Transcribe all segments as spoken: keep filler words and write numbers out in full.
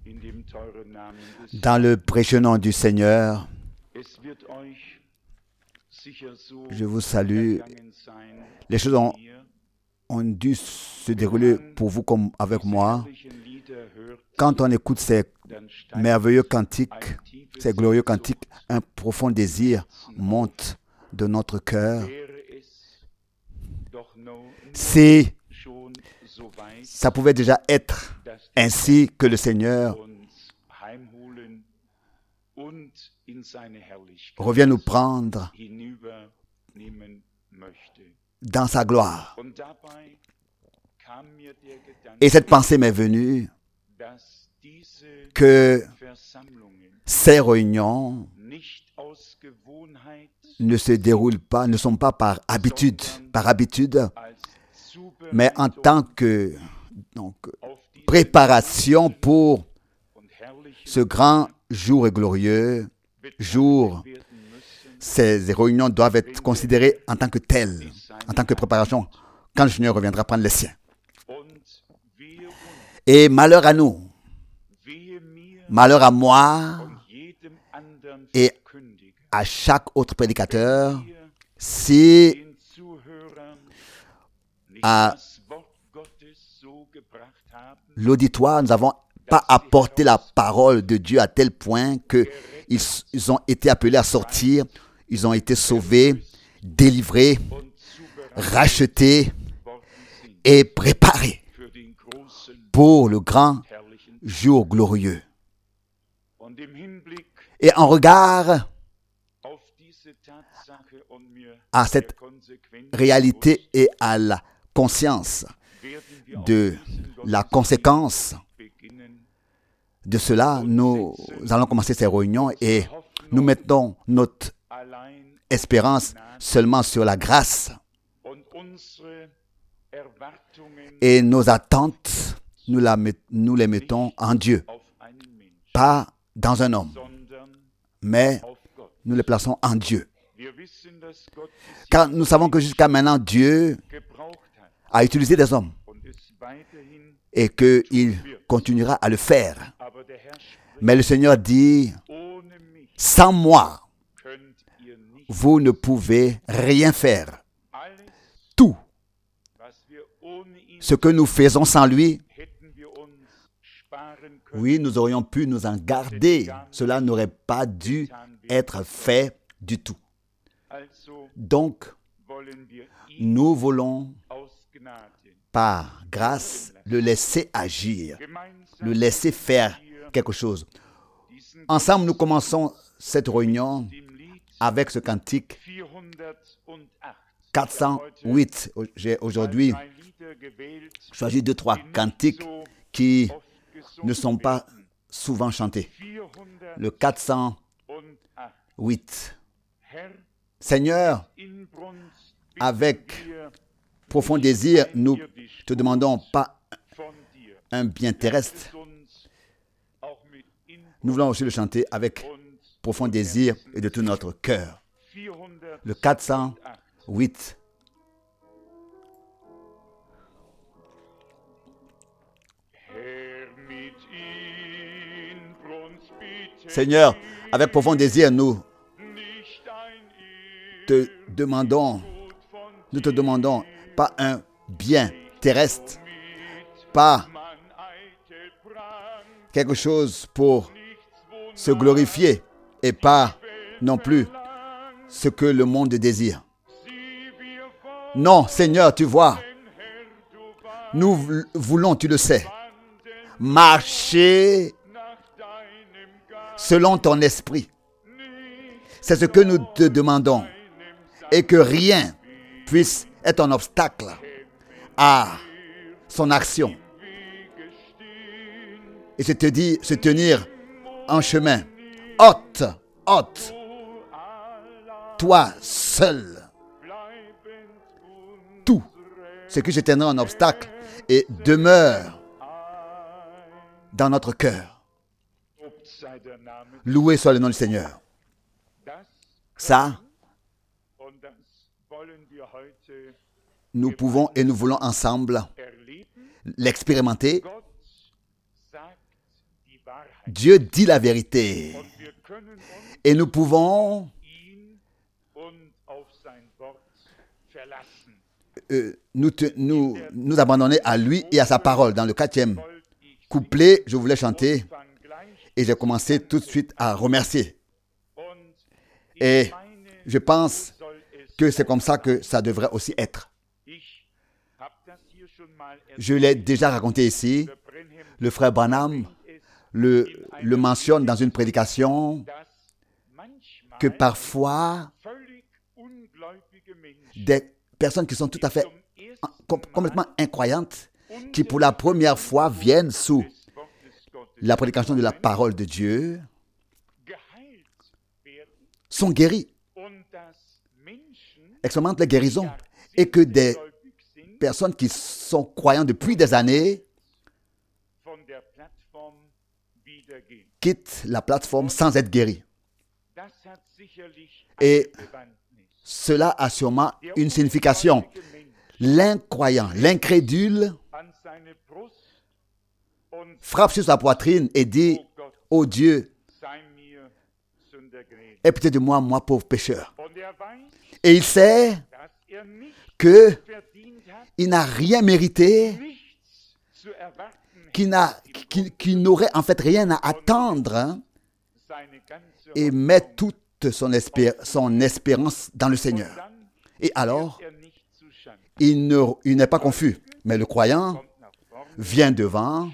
Dans le précieux nom du Seigneur, je vous salue. Les choses ont, ont dû se dérouler pour vous comme avec moi. Quand on écoute ces merveilleux cantiques, ces glorieux cantiques, un profond désir monte de notre cœur. Si ça pouvait déjà être ainsi que le Seigneur revient nous prendre dans sa gloire. Et cette pensée m'est venue que ces réunions ne se déroulent pas, ne sont pas par habitude, par habitude, mais en tant que donc, préparation pour ce grand jour et glorieux jour. Ces réunions doivent être considérées en tant que telles, en tant que préparation, quand le Seigneur reviendra prendre les siens. Et malheur à nous, malheur à moi et à chaque autre prédicateur, si à l'auditoire, nous n'avons pas apporté la parole de Dieu à tel point qu'ils ils ont été appelés à sortir, ils ont été sauvés, délivrés, rachetés et préparés pour le grand jour glorieux. Et en regard à cette réalité et à la conscience de la conséquence de cela, nous allons commencer ces réunions et nous mettons notre espérance seulement sur la grâce. Et nos attentes, nous, la met, nous les mettons en Dieu, pas dans un homme, mais nous les plaçons en Dieu. Car nous savons que jusqu'à maintenant, Dieu a utilisé des hommes et qu'il continuera à le faire. Mais le Seigneur dit, sans moi, vous ne pouvez rien faire. Tout ce que nous faisons sans lui, oui, nous aurions pu nous en garder. Cela n'aurait pas dû être fait du tout. Donc, nous voulons, par grâce, le laisser agir, le laisser faire quelque chose. Ensemble, nous commençons cette réunion avec ce cantique quatre cent huit. J'ai aujourd'hui choisi deux, trois cantiques qui ne sont pas souvent chantés. Le quatre cent huit. Seigneur, avec profond désir, nous te demandons pas un bien terrestre. Nous voulons aussi le chanter avec profond désir et de tout notre cœur. Le quatre cent huit. Seigneur, avec profond désir, nous te demandons, nous te demandons pas un bien terrestre, pas quelque chose pour se glorifier et pas non plus ce que le monde désire. Non, Seigneur, tu vois, nous voulons, tu le sais, marcher selon ton esprit. C'est ce que nous te demandons. Et que rien puisse être un obstacle à son action. Et je te dis, se tenir en chemin. Ôte, ôte, toi seul. Tout ce qui se tiendra en obstacle et demeure dans notre cœur. Loué soit le nom du Seigneur. Ça, nous pouvons et nous voulons ensemble l'expérimenter. Dieu dit la vérité. Et nous pouvons euh, nous, te, nous, nous abandonner à lui et à sa parole. Dans le quatrième couplet, je voulais chanter et j'ai commencé tout de suite à remercier. Et je pense que c'est comme ça que ça devrait aussi être. Je l'ai déjà raconté ici. Le frère Branham le, le mentionne dans une prédication que parfois des personnes qui sont tout à fait complètement incroyantes, qui pour la première fois viennent sous la prédication de la parole de Dieu, sont guéris, expérimentent la guérison, et que des personnes qui sont croyantes depuis des années quittent la plateforme sans être guéries. Et cela a sûrement une signification. L'incroyant, l'incrédule frappe sur sa poitrine et dit « Oh Dieu, aie pitié de moi, moi pauvre pécheur. » Et il sait qu'il n'a rien mérité, qu'il, n'a, qu'il, qu'il n'aurait en fait rien à attendre, hein, et met toute son, espér- son espérance dans le Seigneur. Et alors, il, ne, il n'est pas confus, mais le croyant vient devant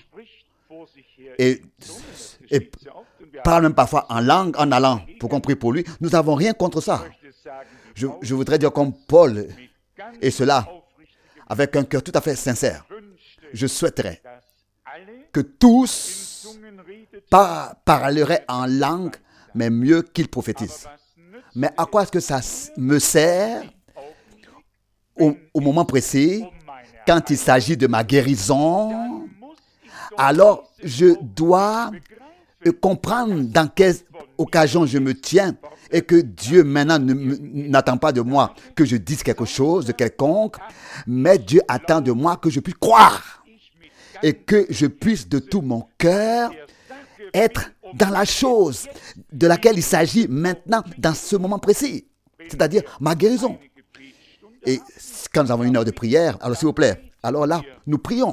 et, et parle même parfois en langue, en allant, pour qu'on prie pour lui. Nous n'avons rien contre ça. Je, je voudrais dire comme Paul, et cela avec un cœur tout à fait sincère. Je souhaiterais que tous par, parleraient en langue, mais mieux qu'ils prophétisent. Mais à quoi est-ce que ça me sert au, au moment précis, quand il s'agit de ma guérison? Alors, je dois comprendre dans quelle occasion je me tiens et que Dieu maintenant ne, n'attend pas de moi que je dise quelque chose de quelconque, mais Dieu attend de moi que je puisse croire et que je puisse de tout mon cœur être dans la chose de laquelle il s'agit maintenant dans ce moment précis, c'est-à-dire ma guérison. Et quand nous avons une heure de prière, alors s'il vous plaît, alors là, nous prions.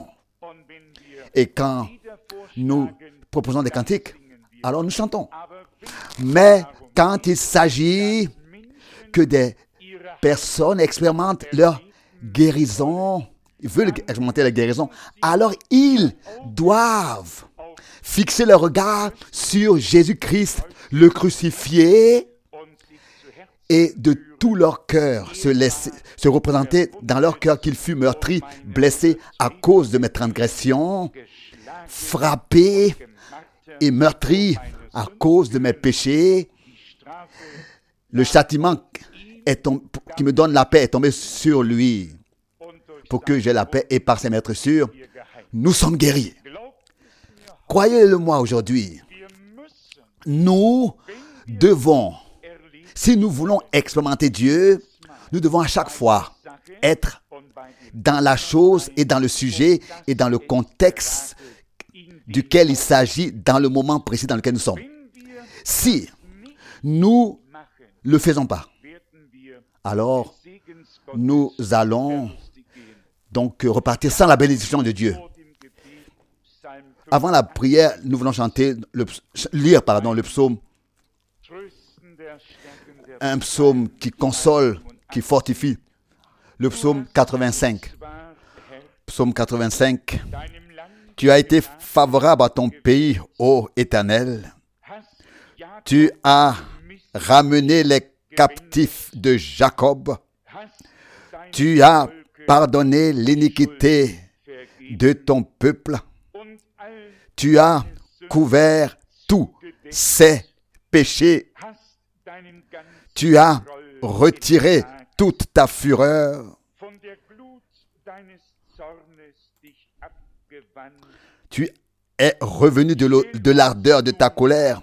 Et quand nous proposons des cantiques, alors nous chantons. Mais quand il s'agit que des personnes expérimentent leur guérison, ils veulent expérimenter la guérison, alors ils doivent fixer leur regard sur Jésus-Christ, le crucifié, et de tout leur cœur se laisser, se représenter dans leur cœur qu'il fut meurtri, blessé à cause de mes transgressions, frappé et meurtri à cause de mes péchés. Le châtiment est tom- qui me donne la paix est tombé sur lui pour que j'aie la paix, et par ses maîtres sûrs, nous sommes guéris. Croyez-le moi aujourd'hui, nous devons, si nous voulons expérimenter Dieu, nous devons à chaque fois être dans la chose et dans le sujet et dans le contexte duquel il s'agit dans le moment précis dans lequel nous sommes. Si nous ne le faisons pas, alors nous allons donc repartir sans la bénédiction de Dieu. Avant la prière, nous voulons chanter, le, lire pardon, le psaume, un psaume qui console, qui fortifie, le psaume quatre-vingt-cinq. Psaume quatre-vingt-cinq. Tu as été favorable à ton pays, ô Éternel. Tu as ramené les captifs de Jacob. Tu as pardonné l'iniquité de ton peuple. Tu as couvert tous ses péchés. Tu as retiré toute ta fureur. Tu es revenu de, de l'ardeur de ta colère.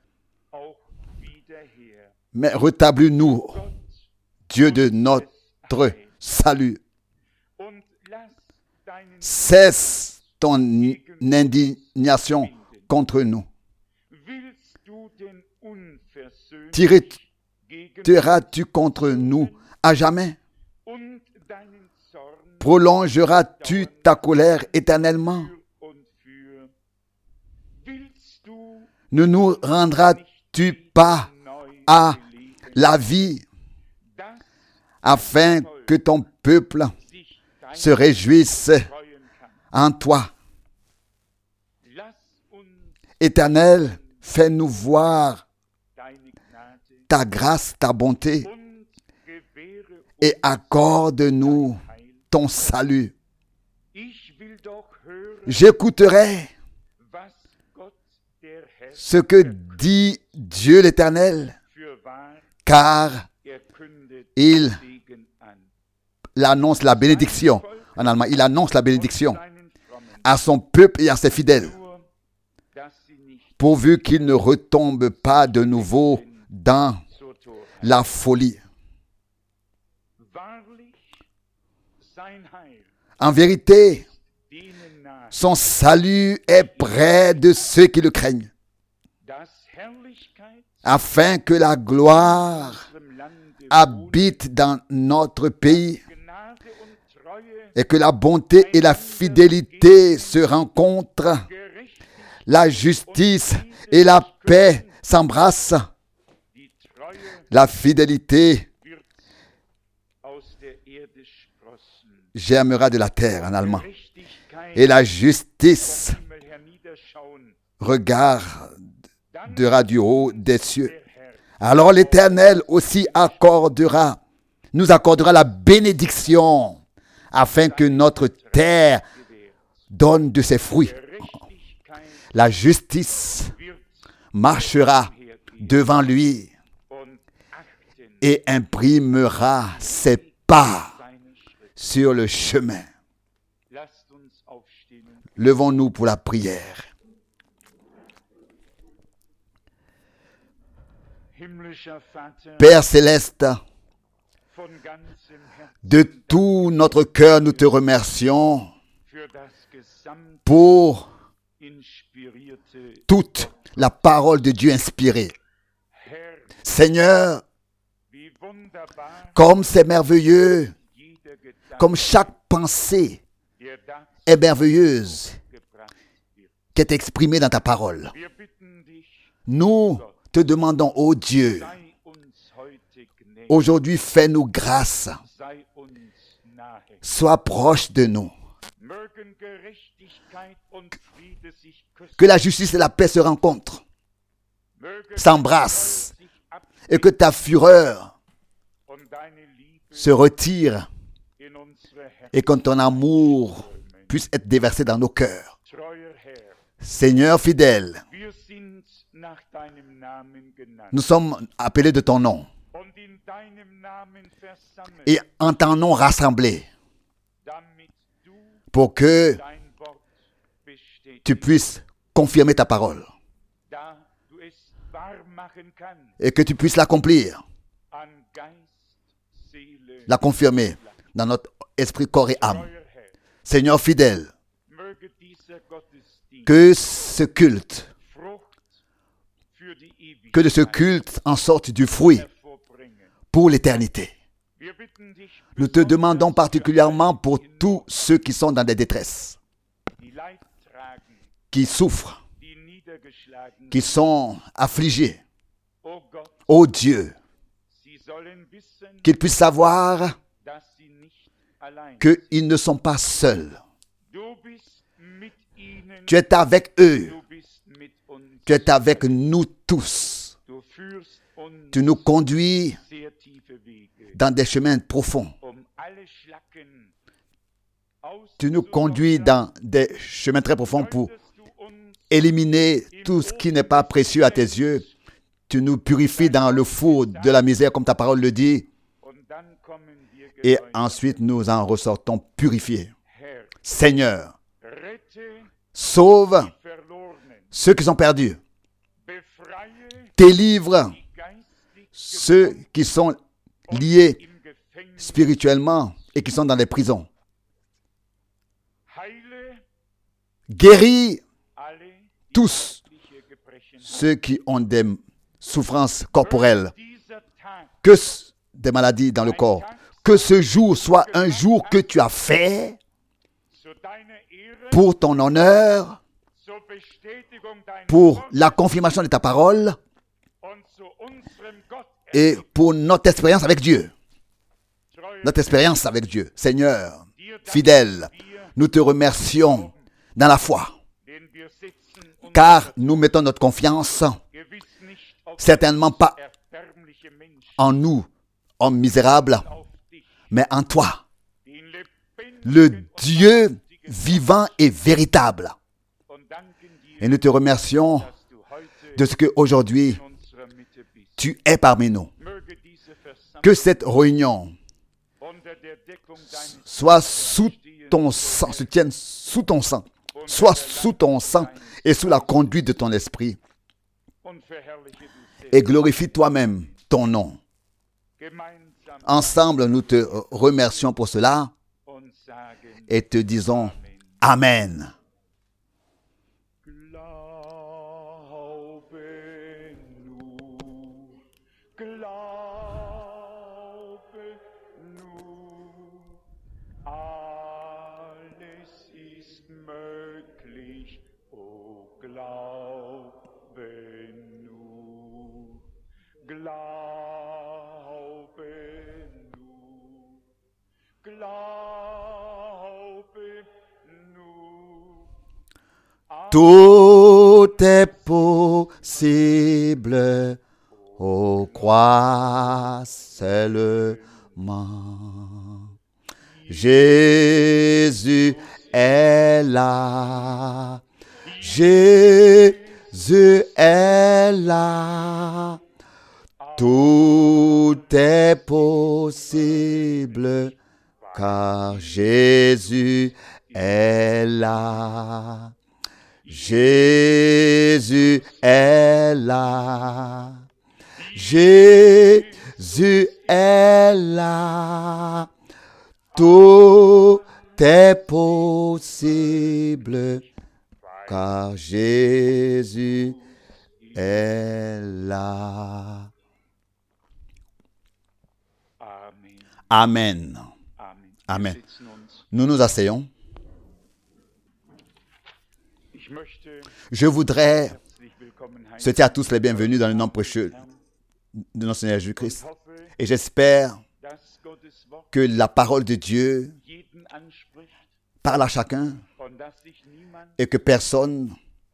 Mais rétablis-nous, Dieu de notre salut. Cesse ton indignation contre nous? T'irriteras-tu contre nous à jamais? Prolongeras-tu ta colère éternellement? Ne nous rendras-tu pas à la vie afin que ton peuple se réjouisse en toi? Éternel, fais-nous voir ta grâce, ta bonté, et accorde-nous ton salut. J'écouterai ce que dit Dieu l'Éternel, car il annonce la bénédiction. En allemand, il annonce la bénédiction à son peuple et à ses fidèles, pourvu qu'ils ne retombent pas de nouveau dans la folie. En vérité, son salut est près de ceux qui le craignent, afin que la gloire habite dans notre pays et que la bonté et la fidélité se rencontrent, la justice et la paix s'embrassent. La fidélité germera de la terre en allemand, et la justice regardera du haut des cieux. Alors l'Éternel aussi accordera, nous accordera la bénédiction, afin que notre terre donne de ses fruits. La justice marchera devant lui et imprimera ses pas sur le chemin. Levons-nous pour la prière. Père céleste, de tout notre cœur, nous te remercions pour toute la parole de Dieu inspirée. Seigneur, comme c'est merveilleux, comme chaque pensée est merveilleuse, qui est exprimée dans ta parole. Nous te demandons, ô Dieu, aujourd'hui fais-nous grâce, sois proche de nous. Que la justice et la paix se rencontrent, s'embrassent, et que ta fureur se retire, et que ton amour puisse être déversé dans nos cœurs. Seigneur fidèle, nous sommes appelés de ton nom, et en ton nom rassemblés, pour que tu puisses confirmer ta parole et que tu puisses l'accomplir, la confirmer dans notre esprit, corps et âme. Seigneur fidèle, que ce culte, que de ce culte en sorte du fruit pour l'éternité. Nous te demandons particulièrement pour tous ceux qui sont dans des détresses, qui souffrent, qui sont affligés. Ô Dieu, qu'ils puissent savoir qu'ils ne sont pas seuls. Tu es avec eux. Tu es avec nous tous. Tu nous conduis dans des chemins profonds. Tu nous conduis dans des chemins très profonds pour éliminer tout ce qui n'est pas précieux à tes yeux. Tu nous purifies dans le four de la misère, comme ta parole le dit. Et ensuite, nous en ressortons purifiés. Seigneur, sauve ceux qui sont perdus. Délivre ceux qui sont liés spirituellement et qui sont dans les prisons. Guéris tous ceux qui ont des souffrances corporelles, que des maladies dans le corps, que ce jour soit un jour que tu as fait pour ton honneur, pour la confirmation de ta parole et pour notre expérience avec Dieu. Notre expérience avec Dieu. Seigneur, fidèle, nous te remercions dans la foi, car nous mettons notre confiance certainement pas en nous, hommes misérables, mais en toi, le Dieu vivant et véritable. Et nous te remercions de ce qu'aujourd'hui, tu es parmi nous. Que cette réunion soit sous ton sang, se tienne sous ton sang, soit sous ton sang et sous la conduite de ton esprit. Et glorifie toi-même ton nom. Ensemble, nous te remercions pour cela et te disons Amen. Tout est possible, ô croix seulement. Jésus est là, Jésus est là. Tout est possible, car Jésus est là. Jésus est là. Jésus est là. Tout est possible, car Jésus est là. Amen. Amen. Nous nous asseyons. Je voudrais souhaiter à tous les bienvenus dans le nom précieux de notre Seigneur Jésus-Christ. Et j'espère que la parole de Dieu parle à chacun et que personne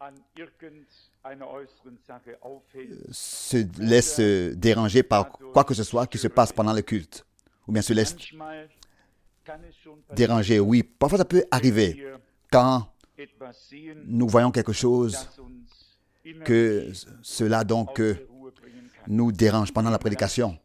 se laisse déranger par quoi que ce soit qui se passe pendant le culte. Ou bien se laisse déranger. Oui, parfois ça peut arriver quand nous voyons quelque chose que cela donc nous dérange pendant la prédication.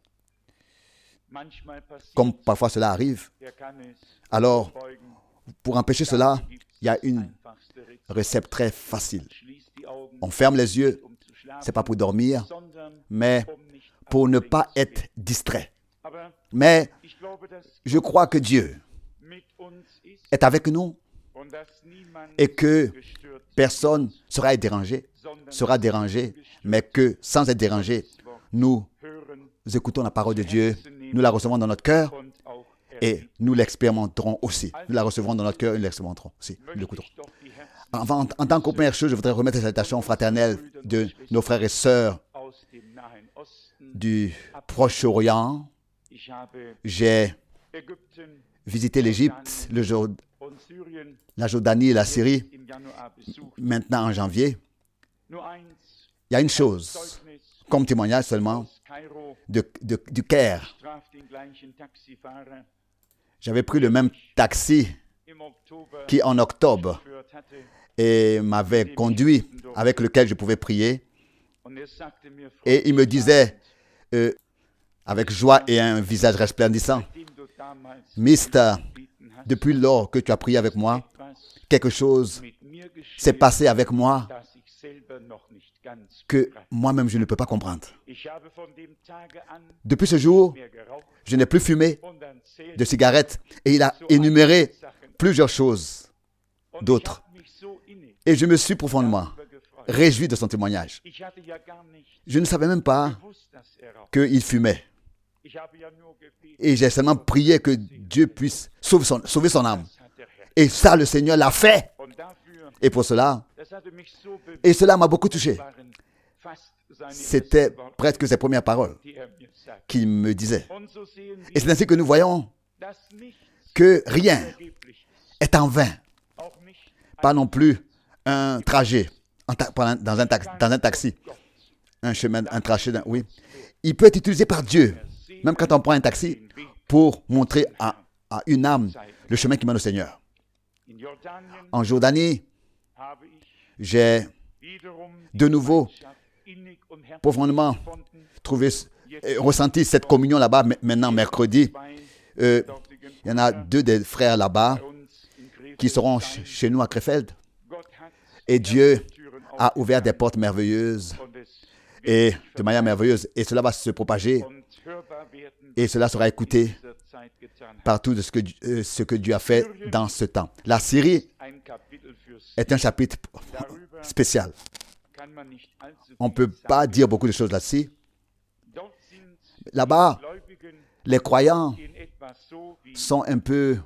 Comme parfois cela arrive. Alors, pour empêcher cela, il y a une recette très facile. On ferme les yeux, ce n'est pas pour dormir, mais pour ne pas être distrait. Mais je crois que Dieu est avec nous et que personne sera dérangé, sera dérangé, mais que sans être dérangé, nous écoutons la parole de Dieu, nous la recevons dans notre cœur et nous l'expérimenterons aussi. Nous la recevrons dans notre cœur et nous l'expérimenterons aussi. Nous l'écouterons. En, en, en tant que première chose, je voudrais remettre les salutations fraternelles de nos frères et sœurs du Proche-Orient. J'ai visité l'Égypte, le Jord- la Jordanie et la Syrie, maintenant en janvier. Il y a une chose, comme témoignage seulement, de, de, du Caire. J'avais pris le même taxi qui, en octobre, et m'avait conduit, avec lequel je pouvais prier. Et il me disait, euh, avec joie et un visage resplendissant, « Mister, depuis lors que tu as prié avec moi, quelque chose s'est passé avec moi que moi-même je ne peux pas comprendre. Depuis ce jour, je n'ai plus fumé de cigarettes et il a énuméré plusieurs choses d'autres. Et je me suis profondément réjoui de son témoignage. Je ne savais même pas qu'il fumait. Et j'ai seulement prié que Dieu puisse sauver son, sauver son âme. Et ça, le Seigneur l'a fait. Et pour cela, et cela m'a beaucoup touché. C'était presque ses premières paroles qu'il me disait. Et c'est ainsi que nous voyons que rien est en vain. Pas non plus un trajet dans un, taxi, dans un taxi. Un chemin, un trajet, oui. Il peut être utilisé par Dieu, même quand on prend un taxi, pour montrer à, à une âme le chemin qui mène au Seigneur. En Jordanie, j'ai de nouveau profondément trouvé, ressenti cette communion là-bas. Maintenant, mercredi, euh, il y en a deux des frères là-bas qui seront ch- chez nous à Krefeld. Et Dieu a ouvert des portes merveilleuses et de manière merveilleuse. Et cela va se propager et cela sera écouté par tout de ce que, euh, ce que Dieu a fait dans ce temps. La Syrie est un chapitre spécial. On ne peut pas dire beaucoup de choses là-dessus. Là-bas, les croyants sont un peu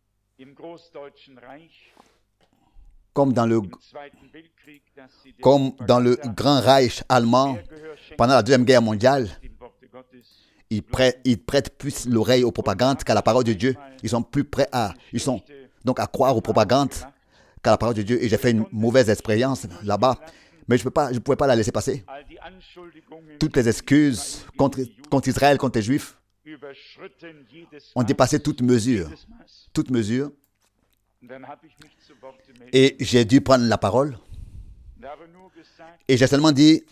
comme dans le, comme dans le grand Reich allemand pendant la Deuxième Guerre mondiale. Ils prêtent, ils prêtent plus l'oreille aux propagandes qu'à la parole de Dieu. Ils sont plus prêts à, ils sont donc à croire aux propagandes qu'à la parole de Dieu. Et j'ai fait une mauvaise expérience là-bas, mais je ne pouvais pas la laisser passer. Toutes les excuses contre, contre Israël, contre les Juifs, ont dépassé toute mesure. Toute mesure. Et j'ai dû prendre la parole. Et j'ai seulement dit,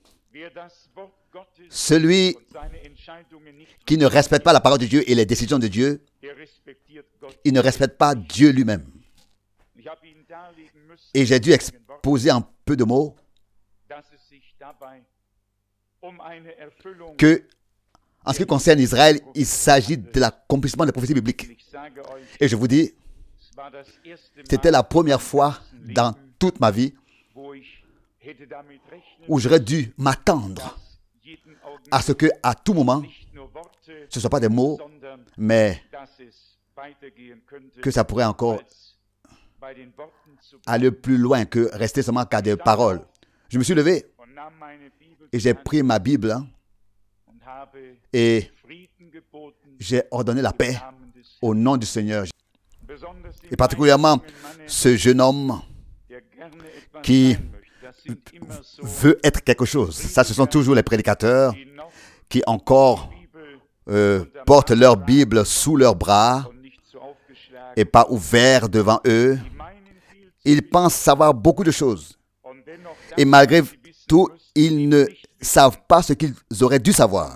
celui qui ne respecte pas la parole de Dieu et les décisions de Dieu, il ne respecte pas Dieu lui-même. Et j'ai dû exposer en peu de mots que, en ce qui concerne Israël, il s'agit de l'accomplissement des prophéties bibliques. Et je vous dis, c'était la première fois dans toute ma vie où j'aurais dû m'attendre à ce que, à tout moment, ce ne soit pas des mots, mais que ça pourrait encore aller plus loin que rester seulement qu'à des paroles. Je me suis levé et j'ai pris ma Bible hein, et j'ai ordonné la paix au nom du Seigneur. Et particulièrement ce jeune homme qui veut être quelque chose. Ça, ce sont toujours les prédicateurs qui encore euh, portent leur Bible sous leurs bras et pas ouvert devant eux. Ils pensent savoir beaucoup de choses. Et malgré tout, ils ne savent pas ce qu'ils auraient dû savoir.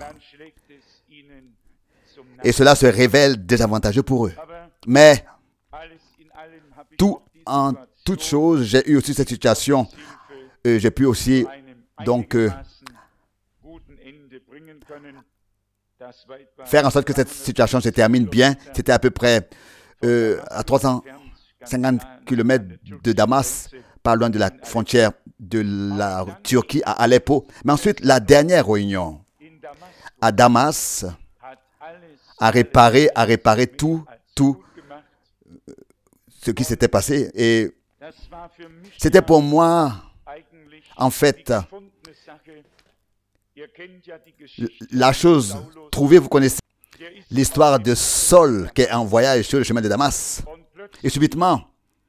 Et cela se révèle désavantageux pour eux. Mais tout en toute chose, j'ai eu aussi cette situation. Euh, j'ai pu aussi donc euh, faire en sorte que cette situation se termine bien. C'était à peu près euh, à trois cent cinquante kilomètres de Damas, pas loin de la frontière de la Turquie à Aleppo. Mais ensuite, la dernière réunion à Damas a réparé, a réparé tout, tout ce qui s'était passé. Et c'était pour moi, en fait, la chose trouvée, vous connaissez l'histoire de Saul qui est en voyage sur le chemin de Damas. Et subitement,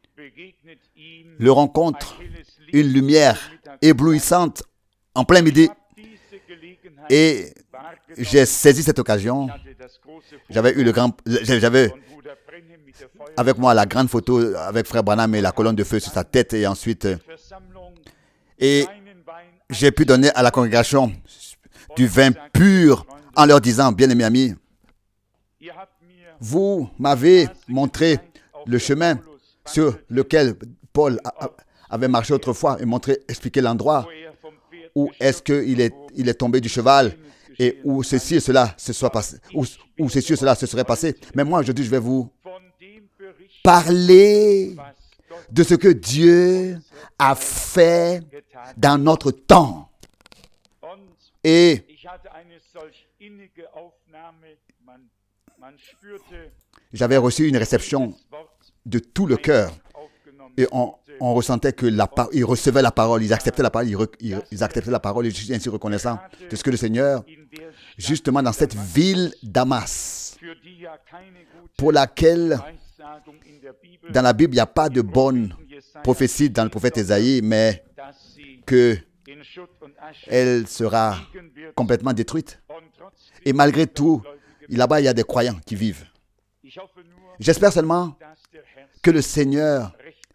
le rencontre une lumière éblouissante en plein midi. Et j'ai saisi cette occasion. J'avais eu le grand, j'avais avec moi la grande photo avec Frère Branham et la colonne de feu sur sa tête. Et ensuite, et j'ai pu donner à la congrégation du vin pur en leur disant, bien-aimés amis, vous m'avez montré le chemin sur lequel Paul a, avait marché autrefois et montré, expliqué l'endroit où est-ce qu'il est, il est tombé du cheval et où ceci et cela se soit passé, où, où ceci et cela se serait passé. Mais moi, aujourd'hui, je vais vous parler de ce que Dieu a fait dans notre temps. Et j'avais reçu une réception de tout le cœur. Et on, on ressentait que la, ils recevaient la parole, ils acceptaient la parole, ils, re, ils, ils acceptaient la parole. Et je suis ainsi reconnaissant de ce que le Seigneur, justement dans cette ville Damas, pour laquelle, dans la Bible, il n'y a pas de bonne prophétie dans le prophète Ésaïe, mais qu'elle sera complètement détruite. Et malgré tout, là-bas, il y a des croyants qui vivent. J'espère seulement que le Seigneur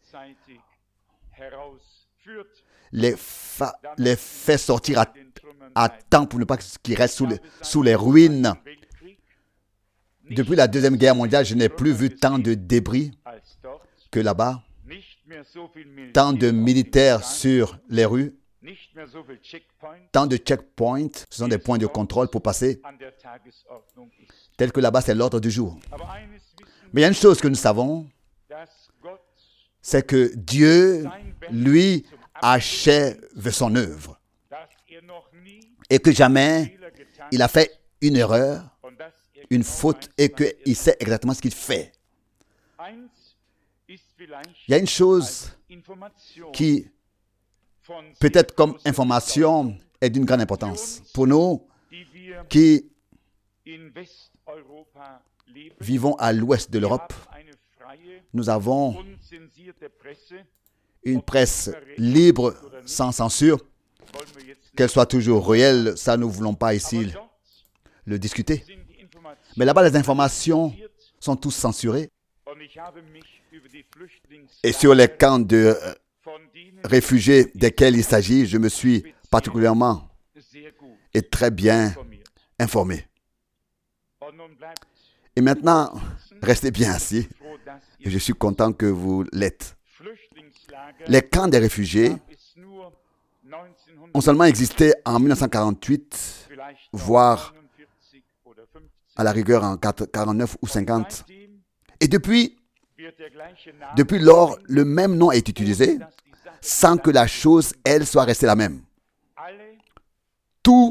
les, fa- les fait sortir à, à temps pour ne pas qu'ils restent sous les, sous les ruines. Depuis la Deuxième Guerre mondiale, je n'ai plus vu tant de débris que là-bas, tant de militaires sur les rues, tant de checkpoints, ce sont des points de contrôle pour passer, tels que là-bas, c'est l'ordre du jour. Mais il y a une chose que nous savons, c'est que Dieu, lui, achève son œuvre. Et que jamais il a fait une erreur, une faute, et qu'il sait exactement ce qu'il fait. Il y a une chose qui, peut-être comme information, est d'une grande importance. Pour nous qui vivons à l'ouest de l'Europe, nous avons une presse libre, sans censure, qu'elle soit toujours réelle, ça nous ne voulons pas ici le discuter. Mais là-bas, les informations sont tous censurées. Et sur les camps de réfugiés desquels il s'agit, je me suis particulièrement et très bien informé. Et maintenant, restez bien assis. Et je suis content que vous l'êtes. Les camps des réfugiés ont seulement existé en mille neuf cent quarante-huit, voire à la rigueur en quarante-neuf ou cinquante. Et depuis, depuis lors, le même nom est utilisé sans que la chose, elle, soit restée la même. Tous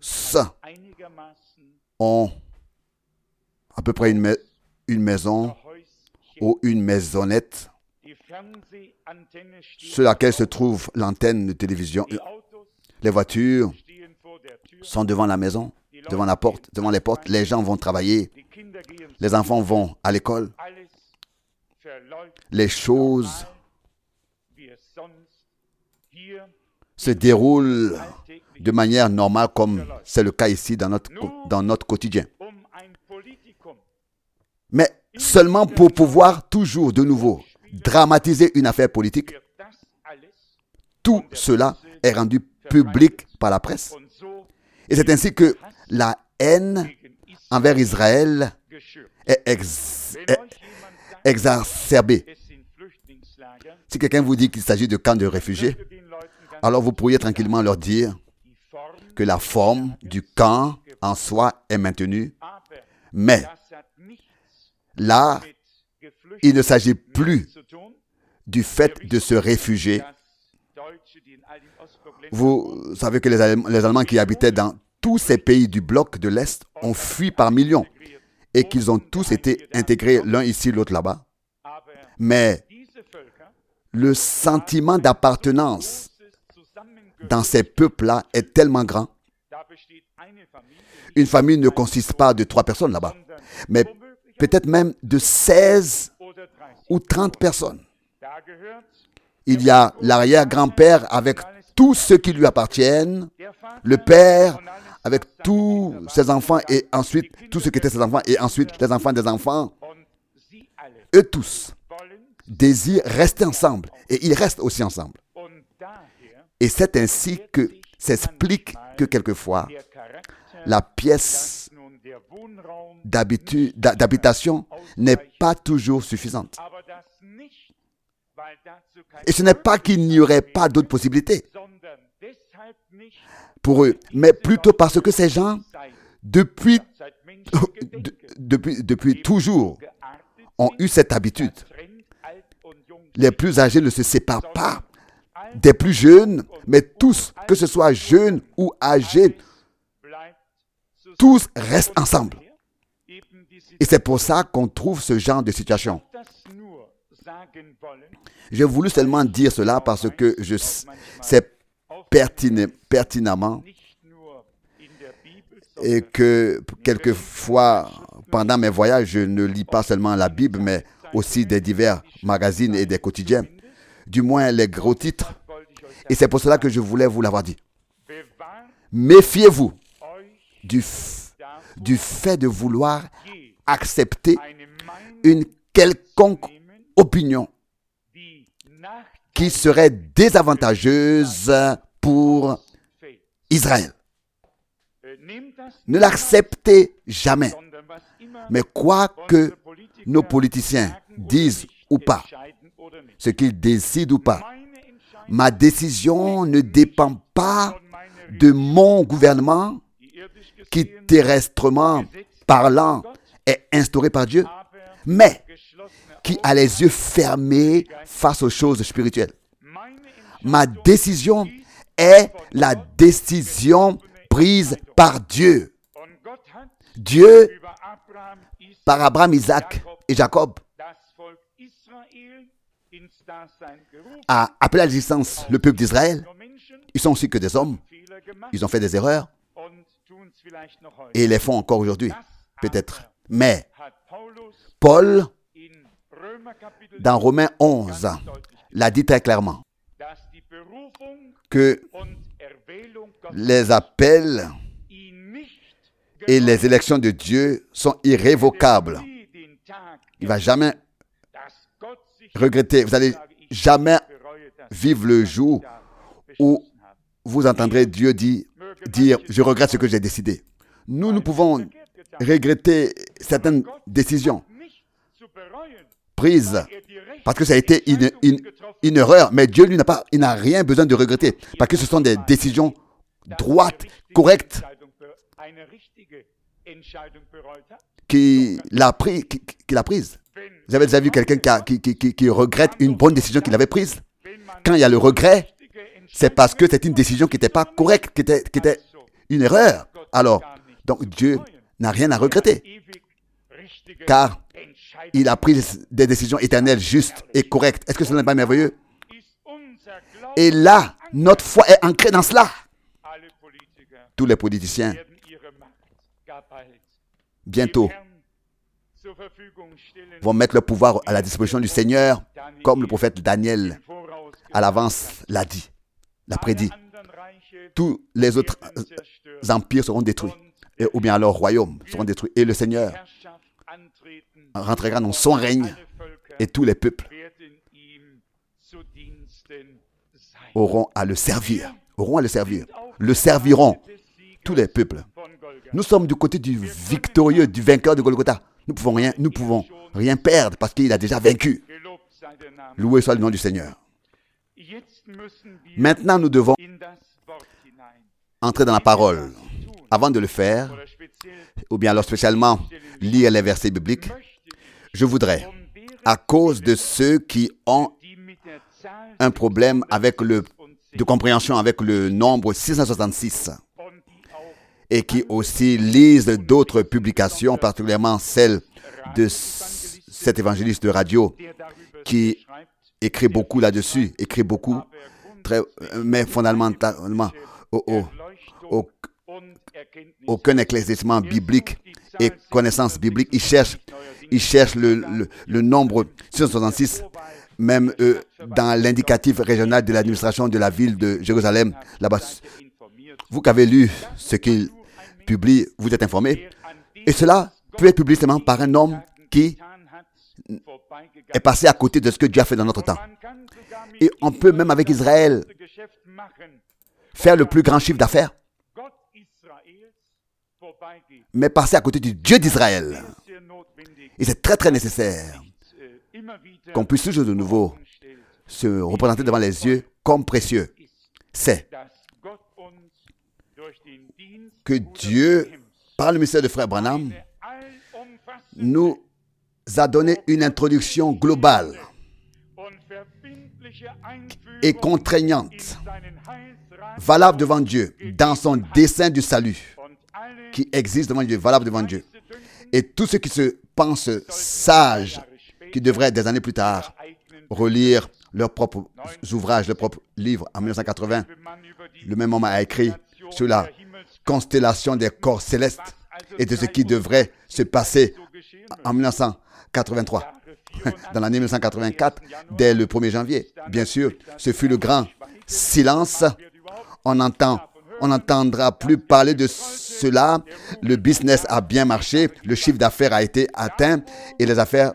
ont à peu près une, ma- une maison ou une maisonnette sur laquelle se trouve l'antenne de télévision. Les voitures sont devant la maison, devant la porte, devant les portes. Les gens vont travailler. Les enfants vont à l'école. Les choses se déroulent de manière normale comme c'est le cas ici dans notre, dans notre quotidien. Mais seulement pour pouvoir toujours de nouveau dramatiser une affaire politique, tout cela est rendu public par la presse. Et c'est ainsi que la haine envers Israël est, ex, est exacerbée. Si quelqu'un vous dit qu'il s'agit de camps de réfugiés, alors vous pourriez tranquillement leur dire que la forme du camp en soi est maintenue, mais là, il ne s'agit plus du fait de se réfugier. Vous savez que les Allemands, les Allemands qui habitaient dans tous ces pays du bloc de l'Est ont fui par millions et qu'ils ont tous été intégrés l'un ici, l'autre là-bas. Mais le sentiment d'appartenance dans ces peuples-là est tellement grand. Une famille ne consiste pas de trois personnes là-bas, mais peut-être même de seize ou trente personnes. Il y a l'arrière-grand-père avec tous ceux qui lui appartiennent, le père avec tous ses enfants et ensuite tous ceux qui étaient ses enfants et ensuite les enfants des enfants. Eux tous désirent rester ensemble et ils restent aussi ensemble. Et c'est ainsi que s'explique que quelquefois la pièce d'habitation n'est pas toujours suffisante. Et ce n'est pas qu'il n'y aurait pas d'autres possibilités pour eux, mais plutôt parce que ces gens, depuis, depuis, depuis toujours, ont eu cette habitude les plus âgés ne se séparent pas des plus jeunes, mais tous, que ce soit jeunes ou âgés, tous restent ensemble. Et c'est pour ça qu'on trouve ce genre de situation. J'ai voulu seulement dire cela parce que je sais pertiné, pertinemment et que quelquefois, pendant mes voyages, je ne lis pas seulement la Bible, mais aussi des divers magazines et des quotidiens, du moins les gros titres. Et c'est pour cela que je voulais vous l'avoir dit. Méfiez-vous du, f- du fait de vouloir accepter une quelconque opinion qui serait désavantageuse pour Israël. Ne l'acceptez jamais. Mais quoi que nos politiciens disent ou pas, ce qu'ils décident ou pas, ma décision ne dépend pas de mon gouvernement qui, terrestrement parlant, est instauré par Dieu, mais qui a les yeux fermés face aux choses spirituelles. Ma décision est la décision prise par Dieu. Dieu, par Abraham, Isaac et Jacob, a appelé à l'existence le peuple d'Israël. Ils sont aussi que des hommes. Ils ont fait des erreurs et les font encore aujourd'hui, peut-être. Mais Paul, dans Romains onze, l'a dit très clairement que les appels et les élections de Dieu sont irrévocables. Il ne va jamais regretter. Vous n'allez jamais vivre le jour où vous entendrez Dieu dire, dire « Je regrette ce que j'ai décidé ». Nous, nous pouvons regretter certaines décisions prises parce que ça a été une, une, une erreur. Mais Dieu, lui, n'a pas, il n'a rien besoin de regretter parce que ce sont des décisions droites, correctes, qu'il a, pris, qu'il a prises. Vous avez déjà vu quelqu'un qui, a, qui, qui, qui, qui regrette une bonne décision qu'il avait prise? Quand il y a le regret, c'est parce que c'est une décision qui n'était pas correcte, qui était, qui était une erreur. Alors, donc Dieu n'a rien à regretter, car il a pris des décisions éternelles, justes et correctes. Est-ce que ce n'est pas merveilleux? Et là, notre foi est ancrée dans cela. Tous les politiciens, bientôt, vont mettre le pouvoir à la disposition du Seigneur, comme le prophète Daniel à l'avance l'a dit, l'a prédit. Tous les autres empires seront détruits, et, ou bien alors royaumes seront détruits, et le Seigneur rentrera dans son règne, et tous les peuples auront à le servir, auront à le servir, le serviront, tous les peuples. Nous sommes du côté du victorieux, du vainqueur de Golgotha. Nous pouvons rien, nous pouvons rien perdre parce qu'il a déjà vaincu. Loué soit le nom du Seigneur. Maintenant, nous devons entrer dans la parole. Avant de le faire, ou bien alors spécialement lire les versets bibliques, je voudrais, à cause de ceux qui ont un problème avec le, de compréhension avec le nombre six cent soixante-six, et qui aussi lisent d'autres publications, particulièrement celle de cet évangéliste de radio qui écrit beaucoup là-dessus, écrit beaucoup, très, mais fondamentalement, au, au, au, aucun éclaircissement biblique et connaissance biblique. Il cherche, il cherche le, le, le nombre six cent soixante-six, même euh, dans l'indicatif régional de l'administration de la ville de Jérusalem, là-bas. Vous qui avez lu ce qu'il publie, vous êtes informé. Et cela peut être publié seulement par un homme qui est passé à côté de ce que Dieu a fait dans notre temps. Et on peut même avec Israël faire le plus grand chiffre d'affaires, mais passer à côté du Dieu d'Israël. Et c'est très très nécessaire qu'on puisse toujours de nouveau se représenter devant les yeux comme précieux. C'est que Dieu, par le ministère de Frère Branham, nous a donné une introduction globale et contraignante, valable devant Dieu, dans son dessein du salut, qui existe devant Dieu, valable devant Dieu. Et tous ceux qui se pensent sages, qui devraient des années plus tard relire leurs propres ouvrages, leurs propres livres. En mille neuf cent quatre-vingts, le même homme a écrit sur la constellation des corps célestes et de ce qui devrait se passer en mille neuf cent quatre-vingt-trois. Dans l'année mille neuf cent quatre-vingt-quatre, dès le premier janvier. Bien sûr, ce fut le grand silence. On entend, on n'entendra plus parler de cela. Le business a bien marché, le chiffre d'affaires a été atteint et les affaires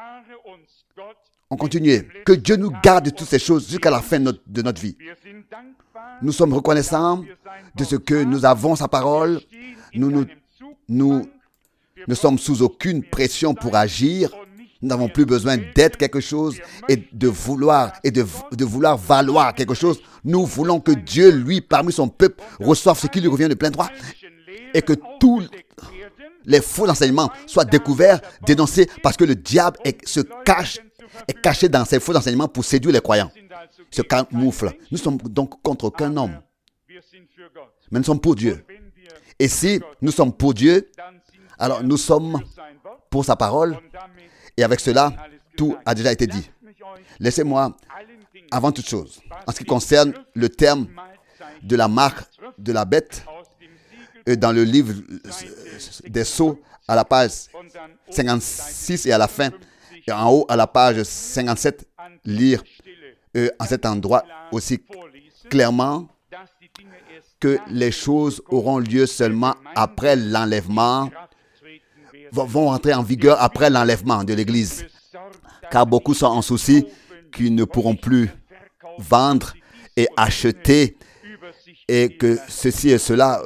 ont continué. Que Dieu nous garde de toutes ces choses jusqu'à la fin de notre, de notre vie. Nous sommes reconnaissants de ce que nous avons sa parole. Nous, nous, nous ne sommes sous aucune pression pour agir. Nous n'avons plus besoin d'être quelque chose et de vouloir et de, de vouloir valoir quelque chose. Nous voulons que Dieu, lui, parmi son peuple, reçoive ce qui lui revient de plein droit et que tous les faux enseignements soient découverts, dénoncés, parce que le diable est, se cache, est caché dans ces faux enseignements pour séduire les croyants. Se camoufle. Nous sommes donc contre aucun homme, mais nous sommes pour Dieu. Et si nous sommes pour Dieu, alors nous sommes pour sa parole. Et avec cela, tout a déjà été dit. Laissez-moi, avant toute chose, en ce qui concerne le terme de la marque de la bête, dans le livre des Sceaux, à la page cinquante-six et à la fin, et en haut à la page cinquante-sept, lire euh, en cet endroit aussi clairement que les choses auront lieu seulement après l'enlèvement, vont entrer en vigueur après l'enlèvement de l'Église. Car beaucoup sont en souci qu'ils ne pourront plus vendre et acheter et que ceci et cela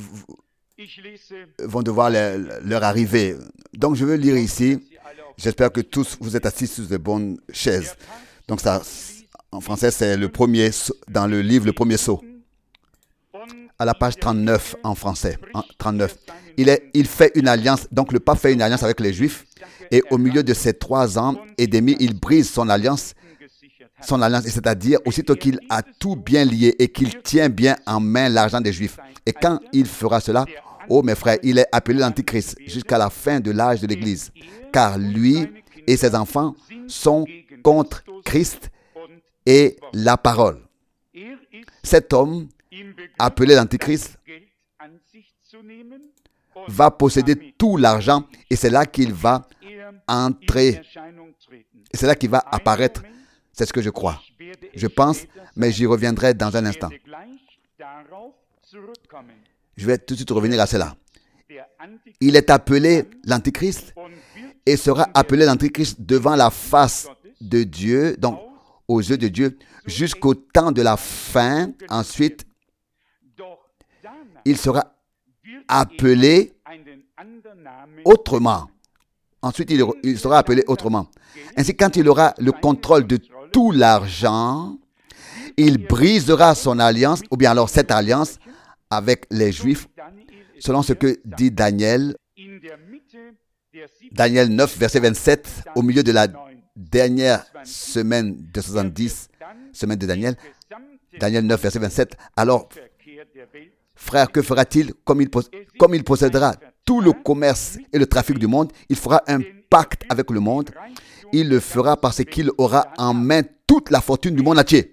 vont devoir leur arriver. Donc je veux lire ici. J'espère que tous vous êtes assis sur de bonnes chaises. Donc ça, en français, c'est le premier, dans le livre, le premier sceau. À la page trente-neuf en français. trente-neuf. Il, est, il fait une alliance, donc le pape fait une alliance avec les Juifs, et au milieu de ces trois ans et demi, il brise son alliance, son alliance, c'est-à-dire aussitôt qu'il a tout bien lié et qu'il tient bien en main l'argent des Juifs. Et quand il fera cela, oh mes frères, il est appelé l'Antichrist jusqu'à la fin de l'âge de l'Église, car lui et ses enfants sont contre Christ et la parole. Cet homme, appelé l'Antichrist, va posséder tout l'argent et c'est là qu'il va entrer. Et c'est là qu'il va apparaître. C'est ce que je crois. Je pense, mais j'y reviendrai dans un instant. Je vais tout de suite revenir à cela. Il est appelé l'Antichrist et sera appelé l'Antichrist devant la face de Dieu, donc aux yeux de Dieu, jusqu'au temps de la fin. Ensuite, il sera appelé autrement. Ensuite, il, il sera appelé autrement. Ainsi, quand il aura le contrôle de tout l'argent, il brisera son alliance, ou bien alors cette alliance avec les Juifs, selon ce que dit Daniel, Daniel neuf, verset vingt-sept, au milieu de la dernière semaine de soixante-dix, semaine de Daniel, Daniel neuf, verset vingt-sept. Alors, frère, que fera-t-il? Comme il, comme il possédera tout le commerce et le trafic du monde, il fera un pacte avec le monde. Il le fera parce qu'il aura en main toute la fortune du monde entier.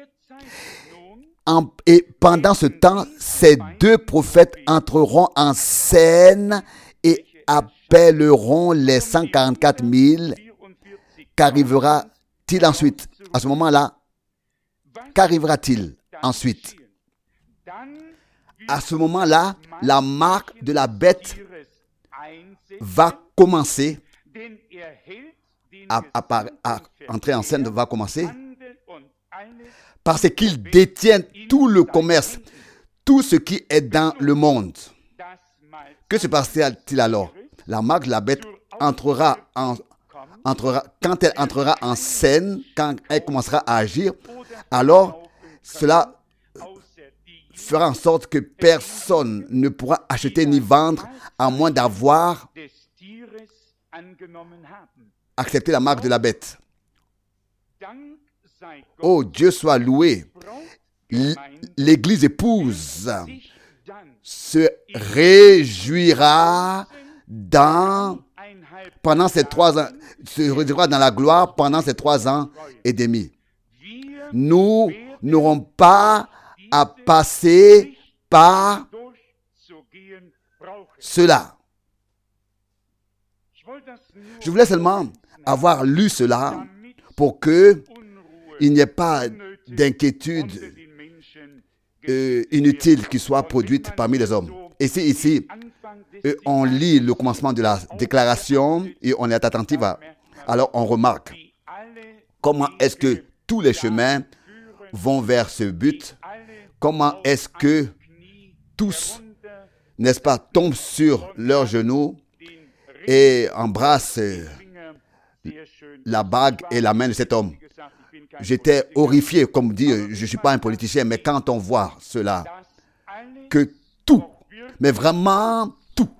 En, et pendant ce temps, ces deux prophètes entreront en scène et appelleront les cent quarante-quatre mille. Qu'arrivera-t-il ensuite? À ce moment-là, qu'arrivera-t-il ensuite? À ce moment-là, la marque de la bête va commencer à, à, à entrer en scène, va commencer parce qu'il détient tout le commerce, tout ce qui est dans le monde. Que se passera-t-il alors? La marque de la bête entrera en, entrera, quand elle entrera en scène, quand elle commencera à agir, alors cela fera en sorte que personne ne pourra acheter ni vendre à moins d'avoir accepté la marque de la bête. Oh, Dieu soit loué. L'Église épouse se réjouira dans, pendant ces trois ans, se réjouira dans la gloire pendant ces trois ans et demi. Nous n'aurons pas à passer par cela. Je voulais seulement avoir lu cela pour que il n'y ait pas d'inquiétude euh, inutile qui soit produite parmi les hommes. Et si ici, euh, on lit le commencement de la déclaration et on est attentif à, alors on remarque comment est-ce que tous les chemins vont vers ce but, comment est-ce que tous, n'est-ce pas, tombent sur leurs genoux et embrassent la bague et la main de cet homme. J'étais horrifié, comme dit, je ne suis pas un politicien, mais quand on voit cela, que tout, mais vraiment tout,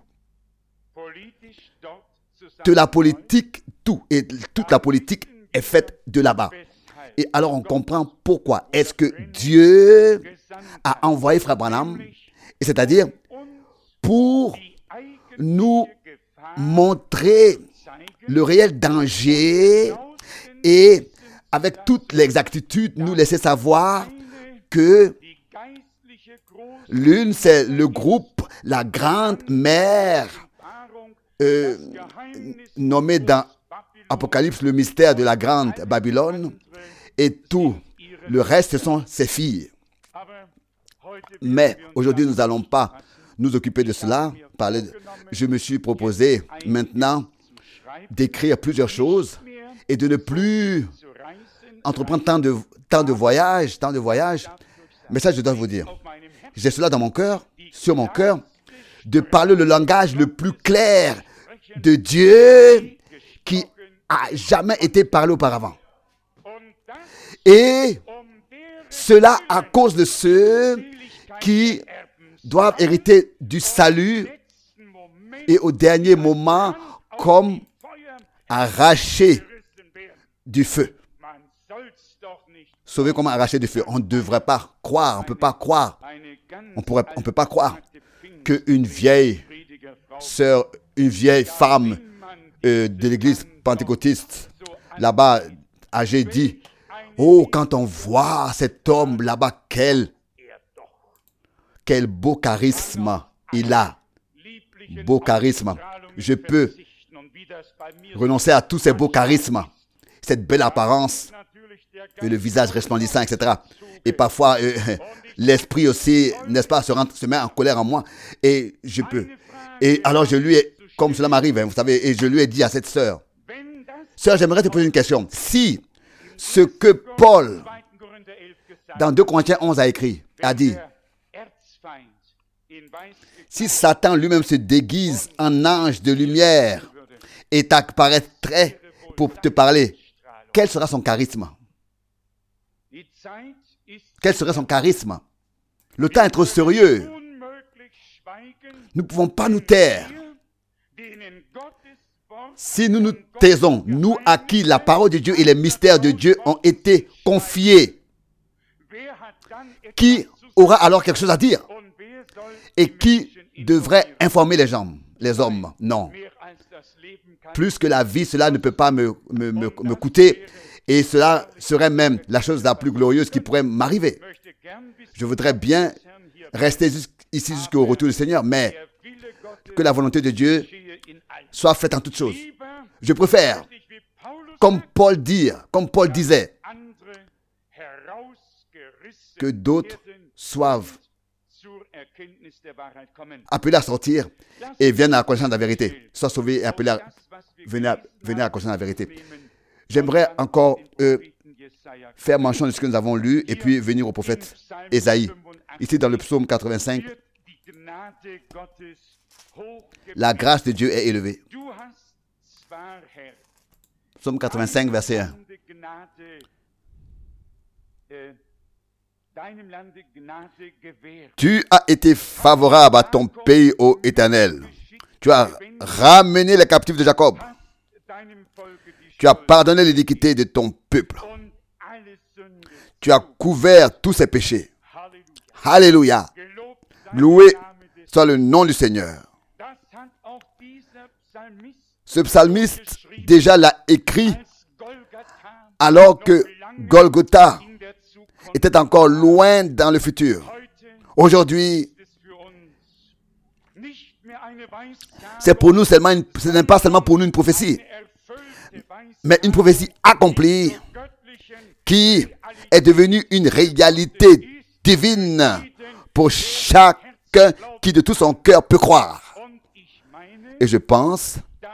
de la politique, tout, et toute la politique est faite de là-bas. Et alors on comprend pourquoi est-ce que Dieu a envoyé Frère Branham, et c'est-à-dire pour nous montrer le réel danger et avec toute l'exactitude nous laisser savoir que l'une c'est le groupe, la grande mère euh, nommée dans Apocalypse le mystère de la grande Babylone, et tout le reste ce sont ses filles. Mais aujourd'hui nous n'allons pas nous occuper de cela. Parler de... Je me suis proposé maintenant d'écrire plusieurs choses et de ne plus entreprendre tant de, tant de voyages, tant de voyages. Mais ça, je dois vous dire, j'ai cela dans mon cœur, sur mon cœur, de parler le langage le plus clair de Dieu qui a jamais été parlé auparavant. Et cela à cause de ceux qui doivent hériter du salut et au dernier moment, comme arracher du feu. Sauver comme arracher du feu. On ne devrait pas croire, on ne peut pas croire, on pourrait, on peut pas croire qu'une vieille sœur, une vieille femme euh, de l'église pentecôtiste, là-bas, âgée, dit, oh, quand on voit cet homme là-bas, quel, quel beau charisme il a. Beau charisme. Je peux renoncer à tous ces beaux charismes, cette belle apparence, et le visage resplendissant, et cetera. Et parfois, euh, l'esprit aussi, n'est-ce pas, se, rentre, se met en colère en moi. Et je peux. Et alors, je lui ai, comme cela m'arrive, hein, vous savez, et je lui ai dit à cette sœur, sœur, j'aimerais te poser une question. Si ce que Paul, dans deux Corinthiens onze, a écrit, a dit, si Satan lui-même se déguise en ange de lumière et t'apparaîtrait pour te parler, quel sera son charisme? Quel serait son charisme? Le temps est trop sérieux. Nous ne pouvons pas nous taire. Si nous nous taisons, nous à qui la parole de Dieu et les mystères de Dieu ont été confiés, qui aura alors quelque chose à dire? Et qui devrait informer les gens, les hommes? Non. Plus que la vie, cela ne peut pas me, me, me, me coûter. Et cela serait même la chose la plus glorieuse qui pourrait m'arriver. Je voudrais bien rester ici jusqu'au retour du Seigneur, mais que la volonté de Dieu soit faite en toutes choses. Je préfère, comme Paul dit, comme Paul disait, que d'autres soient appelés à sortir et viennent à la connaissance de la vérité. Soient sauvés et appelés à venir à, venir à la connaissance de la vérité. J'aimerais encore euh, faire mention de ce que nous avons lu et puis venir au prophète Ésaïe. Ici dans le psaume quatre-vingt-cinq, la grâce de Dieu est élevée. Psaume quatre-vingt-cinq, verset un. Tu as été favorable à ton pays, ô Éternel. Tu as ramené les captifs de Jacob. Tu as pardonné l'iniquité de ton peuple. Tu as couvert tous ses péchés. Alléluia. Loué soit le nom du Seigneur. Ce psalmiste déjà l'a écrit alors que Golgotha était encore loin dans le futur. Aujourd'hui, c'est pour nous seulement une, ce n'est pas seulement pour nous une prophétie, mais une prophétie accomplie qui est devenue une réalité divine pour chacun qui de tout son cœur peut croire. Et je pense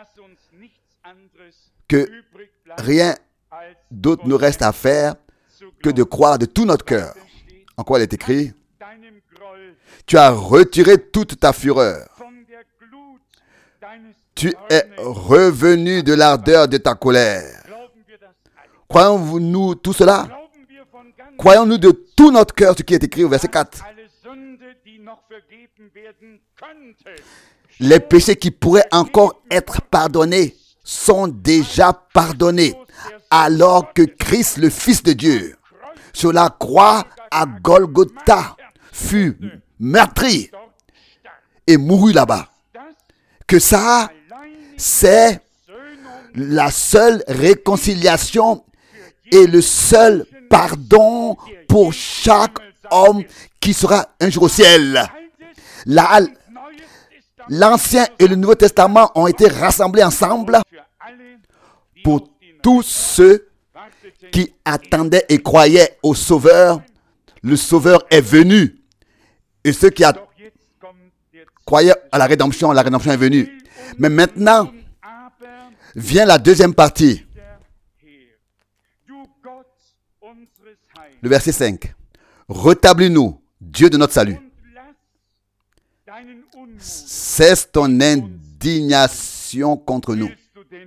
que rien d'autre nous reste à faire que de croire de tout notre cœur. En quoi il est écrit? Tu as retiré toute ta fureur. Tu es revenu de l'ardeur de ta colère. Croyons-nous tout cela? Croyons-nous de tout notre cœur ce qui est écrit au verset quatre? Les péchés qui pourraient encore être pardonnés sont déjà pardonnés, alors que Christ, le Fils de Dieu, sur la croix à Golgotha, fut meurtri et mourut là-bas. Que ça, c'est la seule réconciliation et le seul pardon pour chaque homme qui sera un jour au ciel. La, L'Ancien et le Nouveau Testament ont été rassemblés ensemble pour tous ceux qui attendaient et croyaient au Sauveur. Le Sauveur est venu. Et ceux qui a... croyaient à la rédemption, la rédemption est venue. Mais maintenant, vient la deuxième partie. Le verset cinq. Rétablis-nous, Dieu de notre salut. Cesse ton indignation contre nous.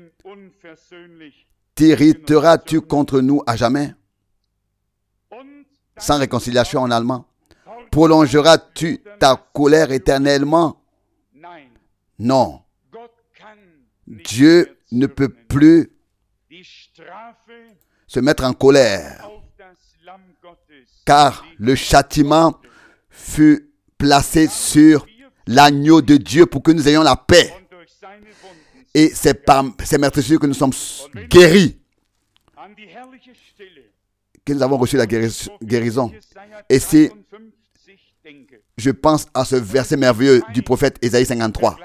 T'irriteras-tu contre nous à jamais? Sans réconciliation en allemand. Prolongeras-tu ta colère éternellement? Non. Dieu ne peut plus se mettre en colère, car le châtiment fut placé sur l'agneau de Dieu pour que nous ayons la paix. Et c'est par ces meurtrissures que nous sommes guéris, que nous avons reçu la guérison. Et si je pense à ce verset merveilleux du prophète Ésaïe cinquante-trois,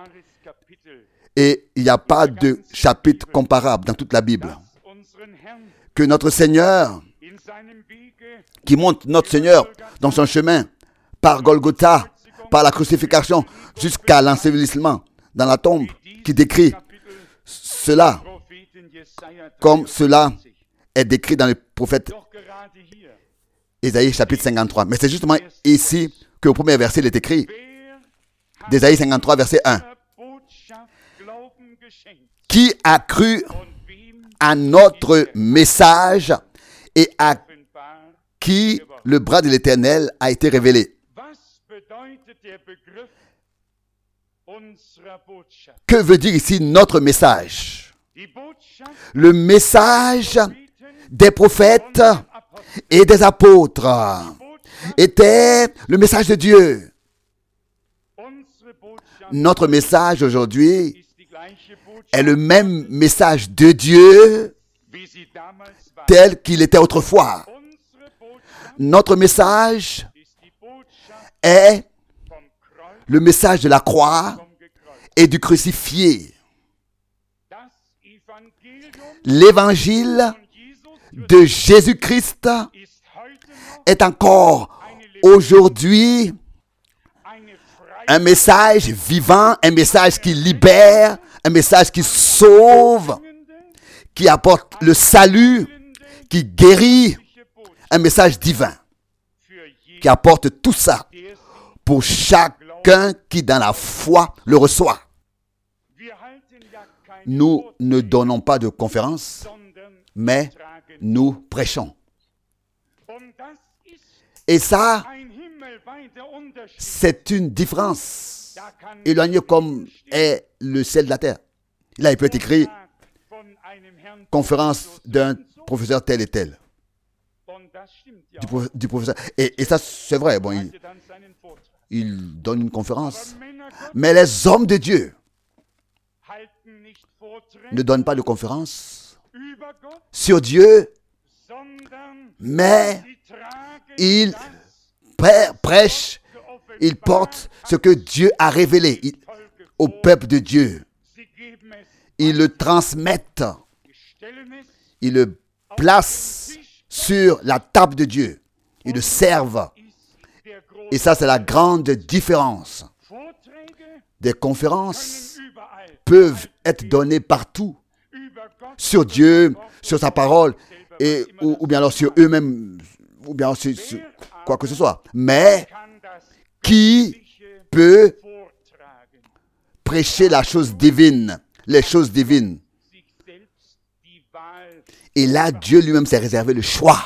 et il n'y a pas de chapitre comparable dans toute la Bible, que notre Seigneur, qui montre notre Seigneur dans son chemin, par Golgotha, par la crucifixion, jusqu'à l'ensevelissement dans la tombe, qui décrit cela, comme cela est décrit dans le prophète Ésaïe chapitre cinquante-trois. Mais c'est justement ici que au premier verset il est écrit, d'Ésaïe cinquante-trois, verset un. Qui a cru à notre message et à qui le bras de l'Éternel a été révélé? Que veut dire ici notre message? Le message des prophètes et des apôtres était le message de Dieu. Notre message aujourd'hui est le même message de Dieu tel qu'il était autrefois. Notre message est le message de la croix et du crucifié. L'évangile de Jésus-Christ est encore aujourd'hui un message vivant, un message qui libère, un message qui sauve, qui apporte le salut, qui guérit, un message divin, qui apporte tout ça pour chacun qui dans la foi le reçoit. Nous ne donnons pas de conférences, mais nous prêchons. Et ça, c'est une différence, éloignée comme est le ciel de la terre. Là, il peut être écrit conférence d'un professeur tel et tel. du, du professeur. Et, et ça, c'est vrai. Bon, il, il donne une conférence. Mais les hommes de Dieu ne donnent pas de conférence sur Dieu, mais ils prêchent, ils portent ce que Dieu a révélé au peuple de Dieu. Ils le transmettent, ils le placent sur la table de Dieu, ils le servent. Et ça, c'est la grande différence. Des conférences peuvent être données partout, sur Dieu, sur sa parole, et, ou, ou bien alors sur eux-mêmes, ou bien sur, sur quoi que ce soit. Mais qui peut prêcher la chose divine, les choses divines? Et là, Dieu lui-même s'est réservé le choix.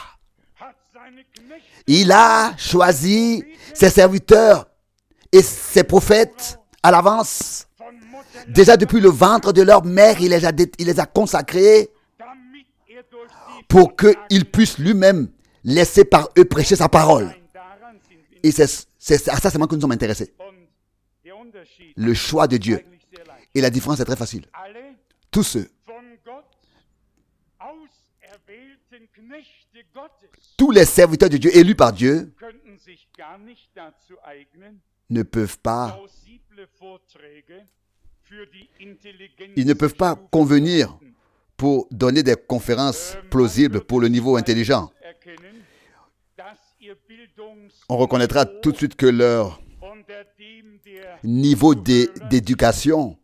Il a choisi ses serviteurs et ses prophètes à l'avance. Déjà depuis le ventre de leur mère, il les a, il les a consacrés pour qu'il puisse lui-même laisser par eux prêcher sa parole. Et c'est, c'est à ça seulement que nous sommes intéressés. Le choix de Dieu. Et la différence est très facile. Tous ceux, tous les serviteurs de Dieu élus par Dieu ne peuvent pas, ils ne peuvent pas convenir pour donner des conférences plausibles pour le niveau intelligent. On reconnaîtra tout de suite que leur niveau d'éducation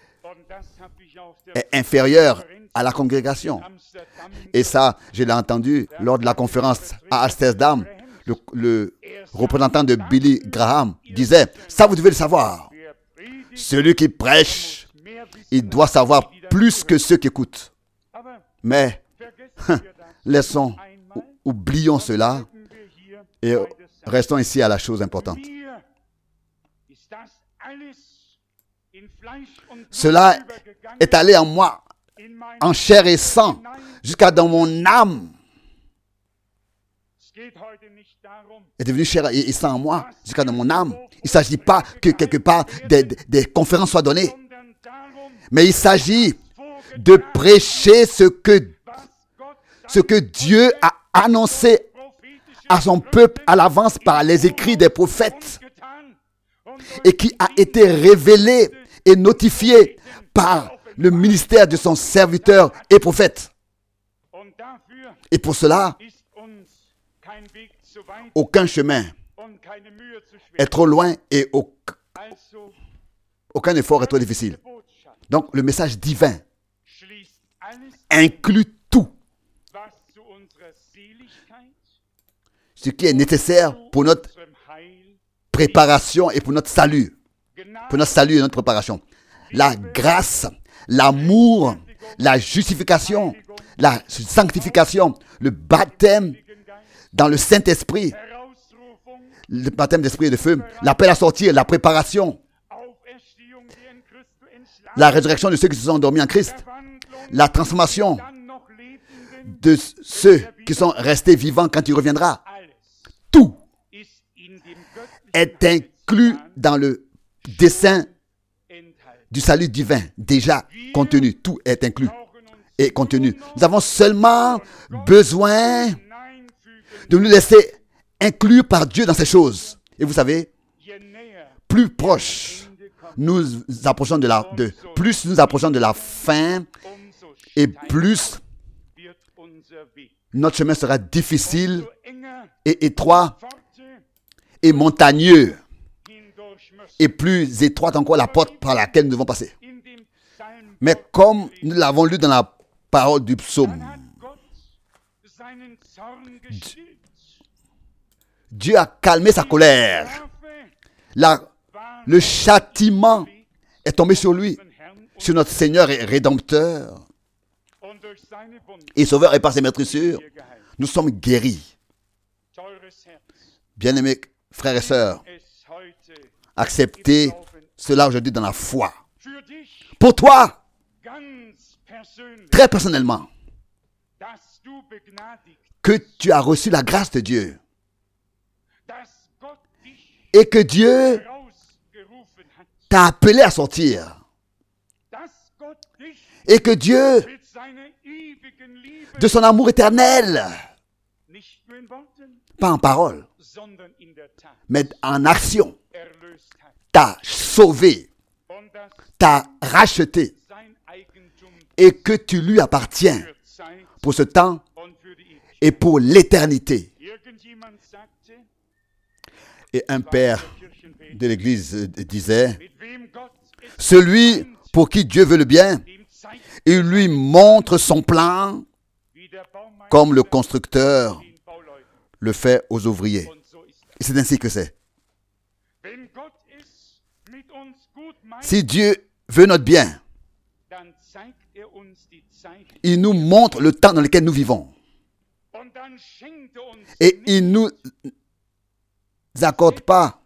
est inférieur à la congrégation. Et ça, je l'ai entendu lors de la conférence à Amsterdam. Le, le représentant de Billy Graham disait, ça vous devez le savoir. Celui qui prêche, il doit savoir plus que ceux qui écoutent. Mais, laissons, oublions cela et restons ici à la chose importante. Cela est allé en moi, en chair et sang, jusqu'à dans mon âme. Est devenu chair et sang en moi, jusqu'à dans mon âme. Il ne s'agit pas que quelque part des, des, des conférences soient données, mais il s'agit de prêcher ce que, ce que Dieu a annoncé à son peuple à l'avance par les écrits des prophètes et qui a été révélé et notifié par le ministère de son serviteur et prophète. Et pour cela, aucun chemin est trop loin et aucun effort est trop difficile. Donc, le message divin inclut tout ce qui est nécessaire pour notre préparation et pour notre salut. Pour notre salut et notre préparation. La grâce, l'amour, la justification, la sanctification, le baptême dans le Saint-Esprit, le baptême d'esprit et de feu, l'appel à sortir, la préparation, la résurrection de ceux qui se sont endormis en Christ, la transformation de ceux qui sont restés vivants quand il reviendra. Tout est inclus dans le dessein du salut divin, déjà contenu. Tout est inclus et contenu. Nous avons seulement besoin de nous laisser inclure par Dieu dans ces choses. Et vous savez, plus proche nous approchons de la, de, plus nous approchons de la fin, et plus notre chemin sera difficile et étroit et montagneux. Et plus étroite encore la porte par laquelle nous devons passer. Mais comme nous l'avons lu dans la parole du psaume, Dieu a calmé sa colère. La, le châtiment est tombé sur lui, sur notre Seigneur et Rédempteur et Sauveur, et par ses meurtrissures, nous sommes guéris. Bien-aimés frères et sœurs, acceptez cela aujourd'hui dans la foi. Pour toi, très personnellement, que tu as reçu la grâce de Dieu et que Dieu t'a appelé à sortir et que Dieu, de son amour éternel, pas en parole, mais en action, t'a sauvé, t'a racheté et que tu lui appartiens pour ce temps et pour l'éternité. Et un père de l'Église disait, celui pour qui Dieu veut le bien, il lui montre son plan comme le constructeur le fait aux ouvriers. Et c'est ainsi que c'est. Si Dieu veut notre bien, il nous montre le temps dans lequel nous vivons. Et il ne nous accorde pas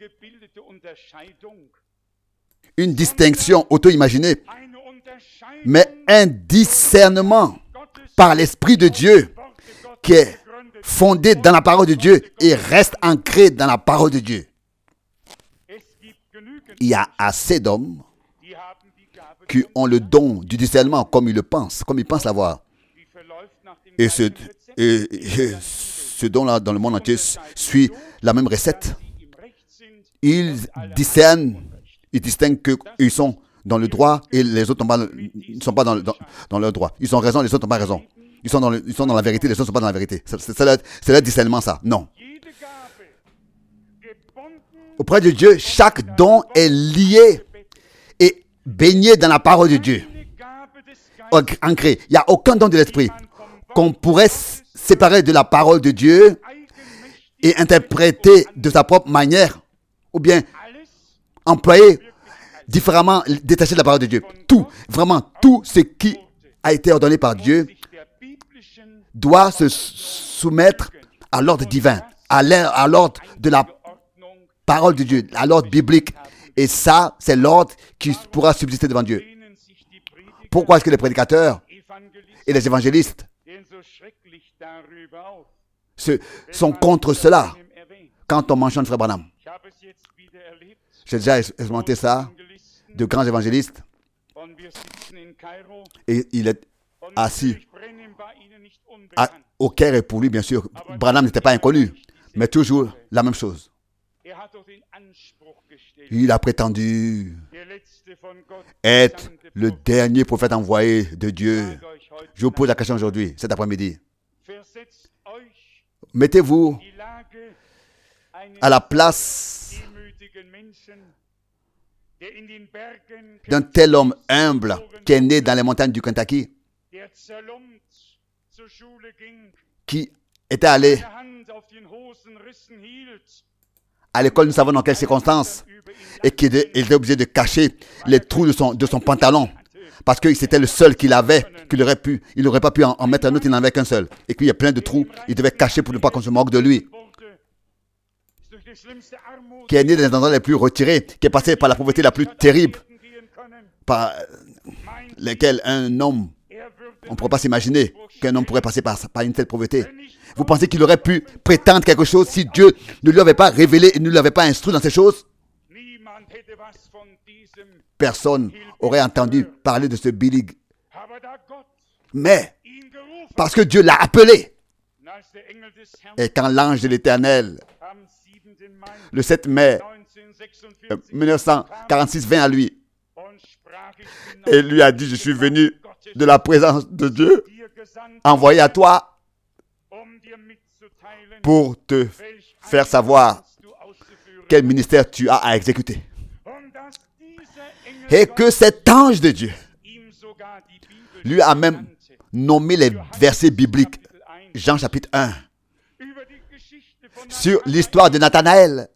une distinction auto-imaginée, mais un discernement par l'Esprit de Dieu qui est fondé dans la parole de Dieu et reste ancré dans la parole de Dieu. Il y a assez d'hommes qui ont le don du discernement comme ils le pensent, comme ils pensent l'avoir. Et ce, et, et ce don-là dans le monde entier suit la même recette. Ils discernent, ils distinguent qu'ils sont dans le droit et les autres ne sont pas dans, dans, dans le droit. Ils ont raison, les autres n'ont pas raison. Ils sont, dans le, ils sont dans la vérité, les autres ne sont pas dans la vérité. C'est, c'est, le, c'est le discernement, ça. Non. Auprès de Dieu, chaque don est lié et baigné dans la parole de Dieu. Ancré. Il n'y a aucun don de l'esprit qu'on pourrait séparer de la parole de Dieu et interpréter de sa propre manière ou bien employer différemment, détaché de la parole de Dieu. Tout, vraiment tout ce qui a été ordonné par Dieu doit se soumettre à l'ordre divin, à l'ordre de la parole de Dieu, à l'ordre biblique. Et ça, c'est l'ordre qui pourra subsister devant Dieu. Pourquoi est-ce que les prédicateurs et les évangélistes se, sont contre cela quand on mentionne Frère Branham? J'ai déjà expérimenté ça, de grands évangélistes, et il est assis à, au Caire, et pour lui, bien sûr, Branham n'était pas inconnu, mais toujours la même chose. Il a prétendu être le dernier prophète envoyé de Dieu. Je vous pose la question aujourd'hui, cet après-midi. Mettez-vous à la place d'un tel homme humble qui est né dans les montagnes du Kentucky, qui était allé à l'école, nous savons dans quelles circonstances, et qui était obligé de cacher les trous de son, de son pantalon, parce que c'était le seul qu'il avait, qu'il aurait pu, il n'aurait pas pu en, en mettre un autre, il n'en avait qu'un seul. Et puis il y a plein de trous, il devait cacher pour ne pas qu'on se moque de lui. Qui est né dans les endroits les plus retirés, qui est passé par la pauvreté la plus terrible, par lesquels un homme, on ne pourrait pas s'imaginer qu'un homme pourrait passer par, par une telle pauvreté. Vous pensez qu'il aurait pu prétendre quelque chose si Dieu ne lui avait pas révélé et ne lui avait pas instruit dans ces choses? Personne n'aurait entendu parler de ce Billy. Mais, parce que Dieu l'a appelé, et quand l'ange de l'Éternel, le sept mai mille neuf cent quarante-six, vint à lui et lui a dit, je suis venu de la présence de Dieu, envoyé à toi pour te faire savoir quel ministère tu as à exécuter. Et que cet ange de Dieu lui a même nommé les versets bibliques, Jean chapitre un, sur l'histoire de Nathanaël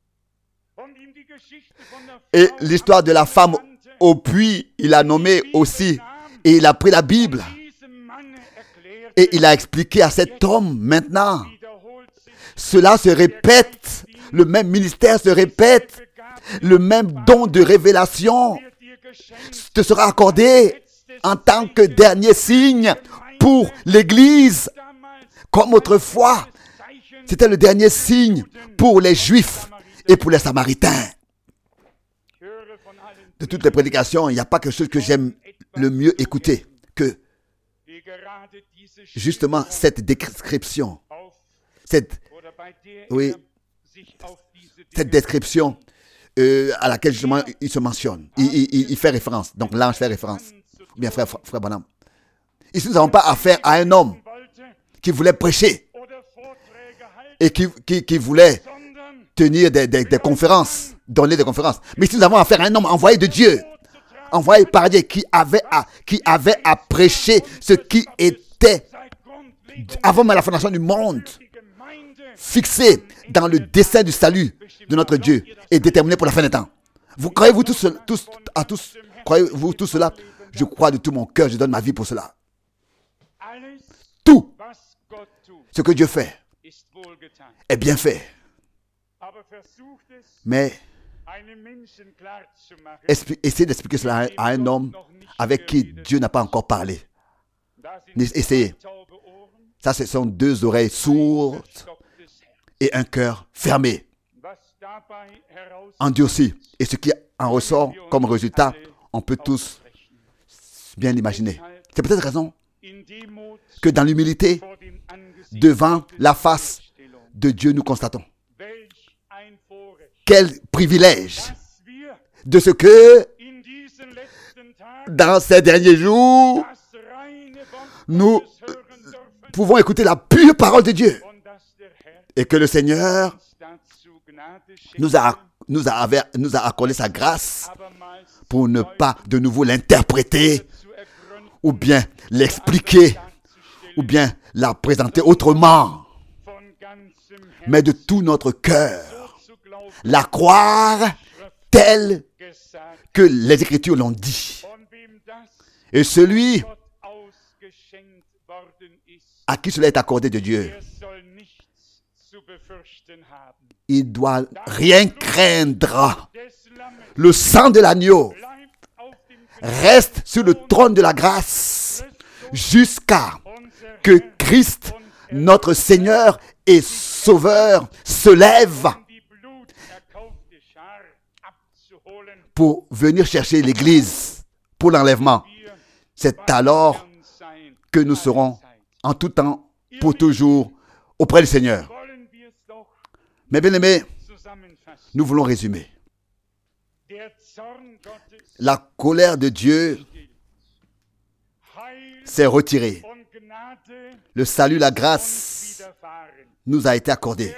et l'histoire de la femme au puits. Il a nommé aussi, et il a pris la Bible et il a expliqué à cet homme maintenant. Cela se répète, le même ministère se répète, le même don de révélation te sera accordé en tant que dernier signe pour l'Église Comme autrefois, c'était le dernier signe pour les Juifs et pour les Samaritains. De toutes les prédications, il n'y a pas quelque chose que j'aime le mieux écouter que justement cette description. Cette, oui, cette description euh, à laquelle justement il se mentionne. Il, il, il fait référence. Donc l'ange fait référence. Bien, frère, frère Branham. Ici, nous n'avons pas affaire à un homme qui voulait prêcher et qui, qui, qui voulait tenir des, des, des conférences, donner des conférences. Mais ici, nous avons affaire à un homme envoyé de Dieu, envoyé par Dieu, qui avait à, qui avait à prêcher ce qui était, avant même la fondation du monde, fixé dans le dessein du salut de notre Dieu et déterminé pour la fin des temps. Vous croyez-vous tous, tous, à tous, croyez-vous tout cela? Je crois de tout mon cœur, je donne ma vie pour cela. Tout ce que Dieu fait est bien fait. Mais essayez d'expliquer cela à un homme avec qui Dieu n'a pas encore parlé. Essayez. Ça, ce sont deux oreilles sourdes et un cœur fermé, endurci. Et ce qui en ressort comme résultat, on peut tous bien l'imaginer. C'est peut-être raison que dans l'humilité, devant la face de Dieu, nous constatons quel privilège de ce que dans ces derniers jours, nous pouvons écouter la pure parole de Dieu et que le Seigneur nous a, nous a, nous a accordé sa grâce pour ne pas de nouveau l'interpréter ou bien l'expliquer ou bien la présenter autrement, mais de tout notre cœur, la croire telle que les Écritures l'ont dit. Et celui à qui cela est accordé de Dieu, il doit rien craindre. Le sang de l'agneau reste sur le trône de la grâce jusqu'à que Christ, notre Seigneur et Sauveur, se lève pour venir chercher l'Église pour l'enlèvement. C'est alors que nous serons en tout temps, pour toujours, auprès du Seigneur. Mais bien aimés, nous voulons résumer. La colère de Dieu s'est retirée. Le salut, la grâce nous a été accordée.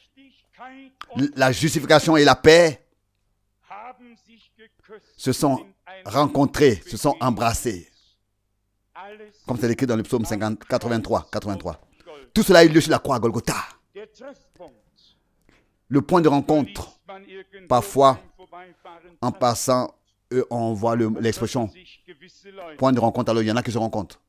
La justification et la paix se sont rencontrés, se sont embrassés. Comme c'est écrit dans le psaume cinquante, quatre-vingt-trois, quatre-vingt-trois. Tout cela a eu lieu sur la croix à Golgotha. Le point de rencontre, parfois, en passant, eux, on voit le, l'expression point de rencontre, alors il y en a qui se rencontrent.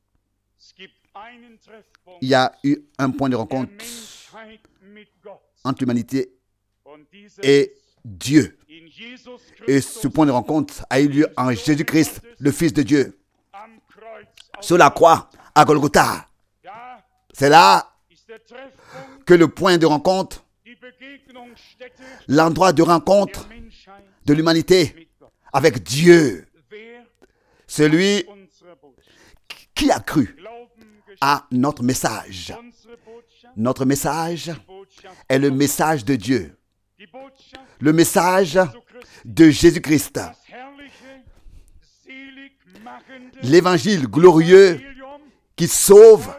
Il y a eu un point de rencontre entre l'humanité et Dieu. Et ce point de rencontre a eu lieu en Jésus-Christ, le Fils de Dieu. Sur la croix, à Golgotha. C'est là que le point de rencontre, l'endroit de rencontre de l'humanité avec Dieu. Celui qui a cru à notre message. Notre message est le message de Dieu. Le message de Jésus-Christ. L'évangile glorieux qui sauve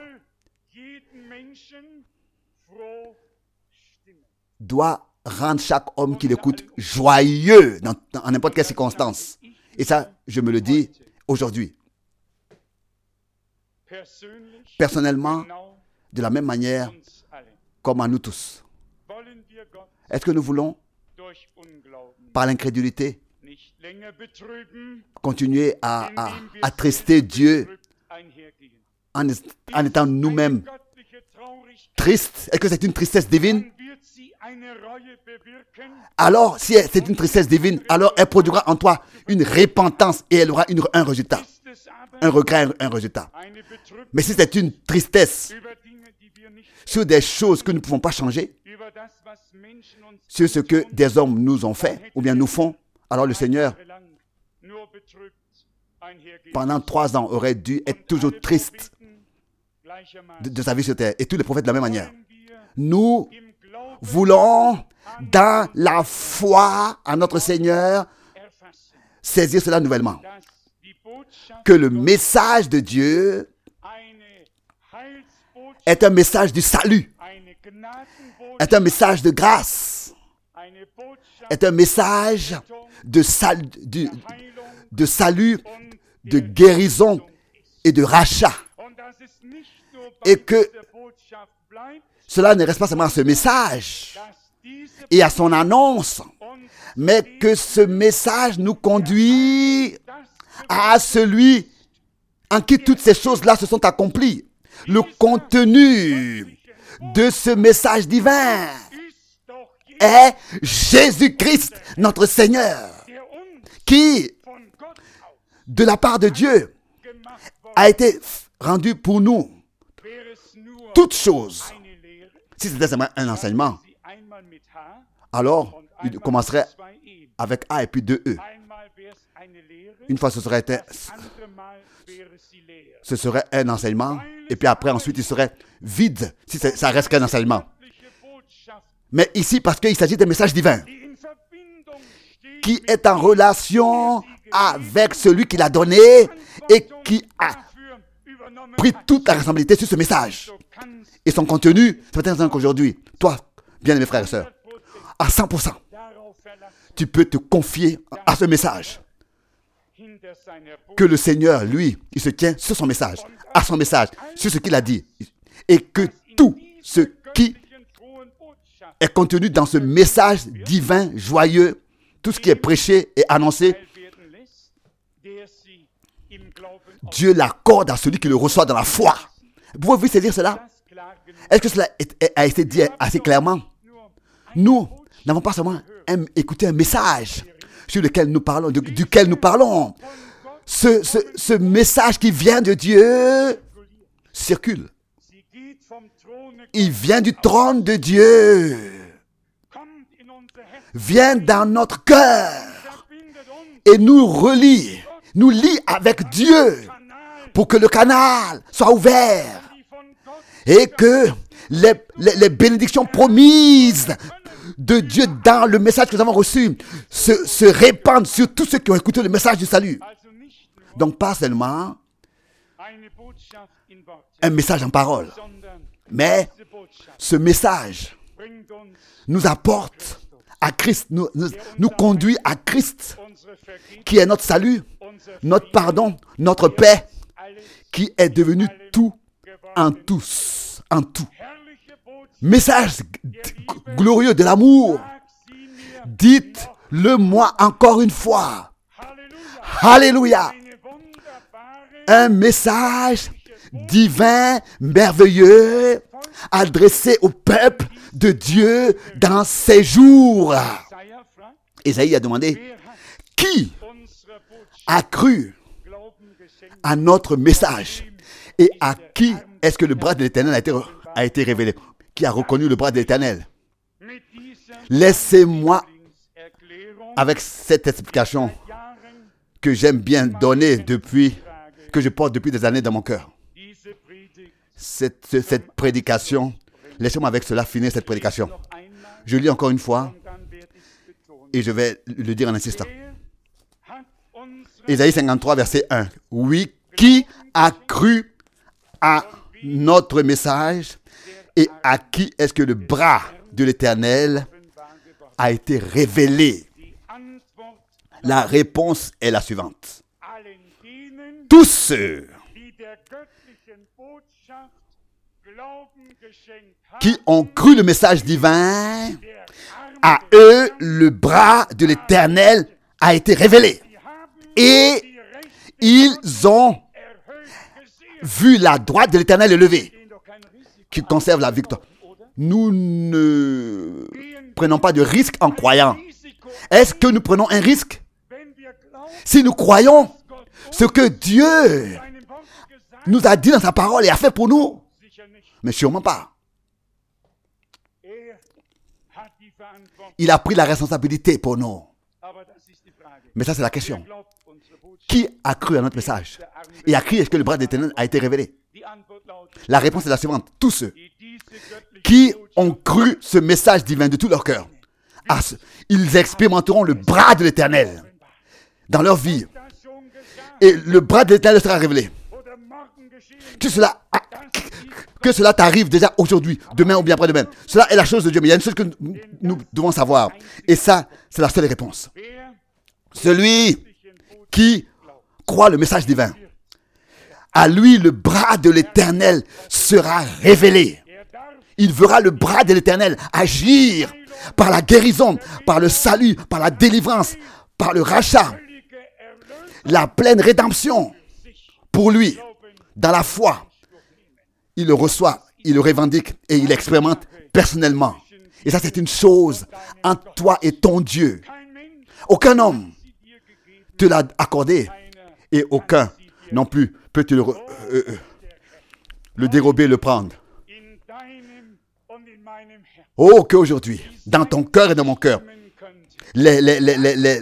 doit rendre chaque homme qui l'écoute joyeux dans, dans n'importe quelle circonstance. Et ça, je me le dis aujourd'hui. Personnellement, de la même manière, comme à nous tous. Est-ce que nous voulons, par l'incrédulité, continuer à, à attrister Dieu en, en étant nous-mêmes tristes? Est-ce que c'est une tristesse divine? Alors, si c'est une tristesse divine, alors elle produira en toi une repentance et elle aura une, un résultat. Un regret, un résultat. Mais si c'est une tristesse sur des choses que nous ne pouvons pas changer, sur ce que des hommes nous ont fait ou bien nous font, alors le Seigneur, pendant trois ans, aurait dû être toujours triste de, de sa vie sur terre. Et tous les prophètes de la même manière. Nous voulons, dans la foi à notre Seigneur, saisir cela nouvellement. Que le message de Dieu est un message du salut, est un message de grâce, est un message de, sal, de, de salut, de guérison et de rachat. Et que cela ne reste pas seulement à ce message et à son annonce, mais que ce message nous conduit à celui en qui toutes ces choses-là se sont accomplies. Le contenu de ce message divin est Jésus-Christ, notre Seigneur, qui, de la part de Dieu, a été rendu pour nous toutes choses. Si c'était seulement un enseignement, alors il commencerait avec A et puis deux E. Une fois, ce serait, été, ce serait un enseignement, et puis après, ensuite, il serait vide, si ça reste qu'un enseignement. Mais ici, parce qu'il s'agit d'un message divin, qui est en relation avec celui qui l'a donné, et qui a pris toute la responsabilité sur ce message. Et son contenu, c'est peut-être qu'aujourd'hui, toi, bien-aimés frères et sœurs, à cent pour cent, tu peux te confier à ce message. Que le Seigneur, lui, il se tient sur son message, à son message, sur ce qu'il a dit. Et que tout ce qui est contenu dans ce message divin, joyeux, tout ce qui est prêché et annoncé, Dieu l'accorde à celui qui le reçoit dans la foi. Pouvez-vous saisir cela? Est-ce que cela a été dit assez clairement? Nous n'avons pas seulement écouté un message sur lequel nous parlons, de, duquel nous parlons. Ce, ce, ce message qui vient de Dieu circule. Il vient du trône de Dieu. Vient dans notre cœur et nous relie, nous lie avec Dieu pour que le canal soit ouvert et que les, les, les bénédictions promises de Dieu dans le message que nous avons reçu se, se répandent sur tous ceux qui ont écouté le message du salut. Donc pas seulement un message en parole, mais ce message nous apporte à Christ, nous, nous, nous conduit à Christ, qui est notre salut, notre pardon, notre paix, qui est devenu tout en tous, en tout. Message glorieux de l'amour. Dites-le moi encore une fois. Alléluia. Un message divin, merveilleux, adressé au peuple de Dieu dans ces jours. Isaïe a demandé, qui a cru à notre message et à qui est-ce que le bras de l'Éternel a été, a été révélé? Qui a reconnu le bras de l'Éternel? Laissez-moi, avec cette explication que j'aime bien donner depuis, que je porte depuis des années dans mon cœur. Cette, cette prédication, laissez-moi avec cela finir cette prédication. Je lis encore une fois et je vais le dire en insistant. Ésaïe cinquante-trois, verset un. Oui, qui a cru à notre message et à qui est-ce que le bras de l'Éternel a été révélé? La réponse est la suivante. Tous ceux qui ont cru le message divin, à eux, le bras de l'Éternel a été révélé. Et ils ont vu la droite de l'Éternel élevée, qui conserve la victoire. Nous ne prenons pas de risque en croyant. Est-ce que nous prenons un risque? Si nous croyons ce que Dieu nous a dit dans sa parole et a fait pour nous, mais sûrement pas. Il a pris la responsabilité pour nous. Mais ça, c'est la question. Qui a cru à notre message? Et à qui est-ce que le bras de l'Éternel a été révélé? La réponse est la suivante. Tous ceux qui ont cru ce message divin de tout leur cœur, ils expérimenteront le bras de l'Éternel dans leur vie. Et le bras de l'Éternel sera révélé. Que cela, que cela t'arrive déjà aujourd'hui, demain ou bien après-demain. Cela est la chose de Dieu. Mais il y a une chose que nous devons savoir. Et ça, c'est la seule réponse. Celui qui croit le message divin, à lui le bras de l'Éternel sera révélé. Il verra le bras de l'Éternel agir par la guérison, par le salut, par la délivrance, par le rachat, la pleine rédemption pour lui. Dans la foi, il le reçoit, il le revendique et il l'expérimente personnellement. Et ça, c'est une chose entre toi et ton Dieu. Aucun homme te l'a accordé et aucun non plus peut te le, euh, euh, le dérober, le prendre. Oh, qu'aujourd'hui, dans ton cœur et dans mon cœur, les, les, les, les, les,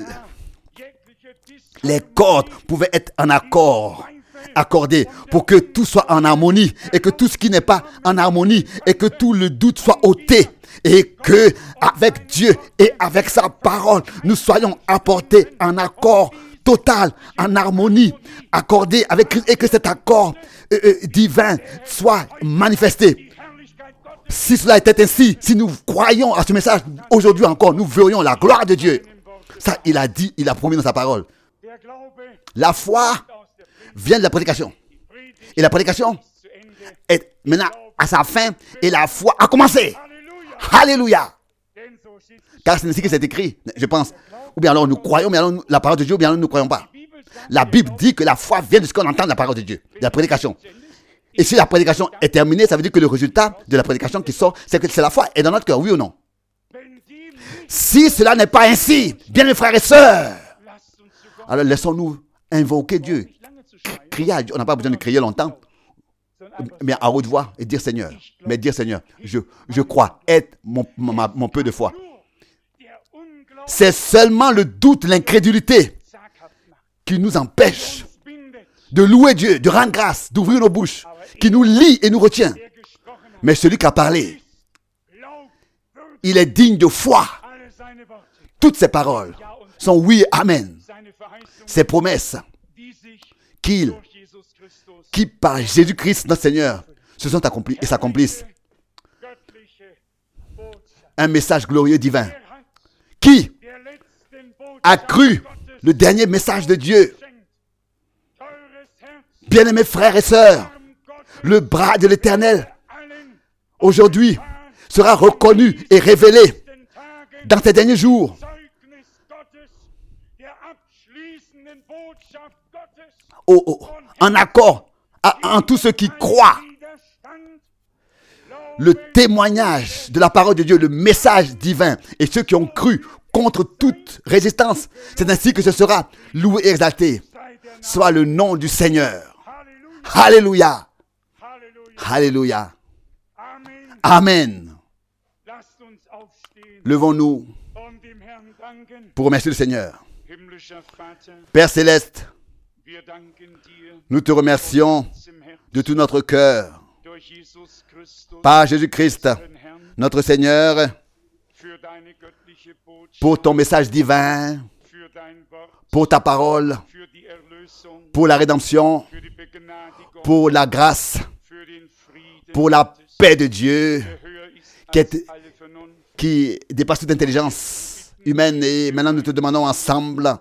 les cordes pouvaient être en accord, accordées pour que tout soit en harmonie et que tout ce qui n'est pas en harmonie et que tout le doute soit ôté et que avec Dieu et avec sa parole, nous soyons apportés en accord total, en harmonie, accordé avec Christ et que cet accord euh, euh, divin soit manifesté. Si cela était ainsi, si nous croyons à ce message aujourd'hui encore, nous verrions la gloire de Dieu. Ça, il a dit, il a promis dans sa parole. La foi vient de la prédication. Et la prédication est maintenant à sa fin et la foi a commencé. Alléluia. Car c'est ainsi que c'est écrit, je pense. Ou bien alors nous croyons, mais alors la parole de Dieu, ou bien alors nous ne croyons pas. La Bible dit que la foi vient de ce qu'on entend de la parole de Dieu, de la prédication. Et si la prédication est terminée, ça veut dire que le résultat de la prédication qui sort, c'est que c'est la foi est dans notre cœur, oui ou non? Si cela n'est pas ainsi, bien mes frères et sœurs, alors laissons-nous invoquer Dieu, crier à Dieu. On n'a pas besoin de crier longtemps, mais à haute voix et dire Seigneur, mais dire Seigneur, je, je crois, aide mon, mon, mon peu de foi. C'est seulement le doute, l'incrédulité qui nous empêche de louer Dieu, de rendre grâce, d'ouvrir nos bouches, qui nous lie et nous retient. Mais celui qui a parlé, il est digne de foi. Toutes ses paroles sont oui et amen. Ses promesses qu'il, qui par Jésus-Christ notre Seigneur se sont accomplies et s'accomplissent. Un message glorieux divin. Qui a cru le dernier message de Dieu? Bien-aimés frères et sœurs, le bras de l'Éternel, aujourd'hui, sera reconnu et révélé dans ces derniers jours. Oh, oh, en accord à, en tous ceux qui croient. Le témoignage de la parole de Dieu, le message divin, et ceux qui ont cru contre toute résistance, c'est ainsi que ce sera loué et exalté. Soit le nom du Seigneur. Alléluia. Alléluia. Amen. Levons-nous pour remercier le Seigneur. Père Céleste, nous te remercions de tout notre cœur par Jésus-Christ, notre Seigneur, pour ton message divin, pour ta parole, pour la rédemption, pour la grâce, pour la paix de Dieu qui, est, qui dépasse toute intelligence humaine. Et maintenant, nous te demandons ensemble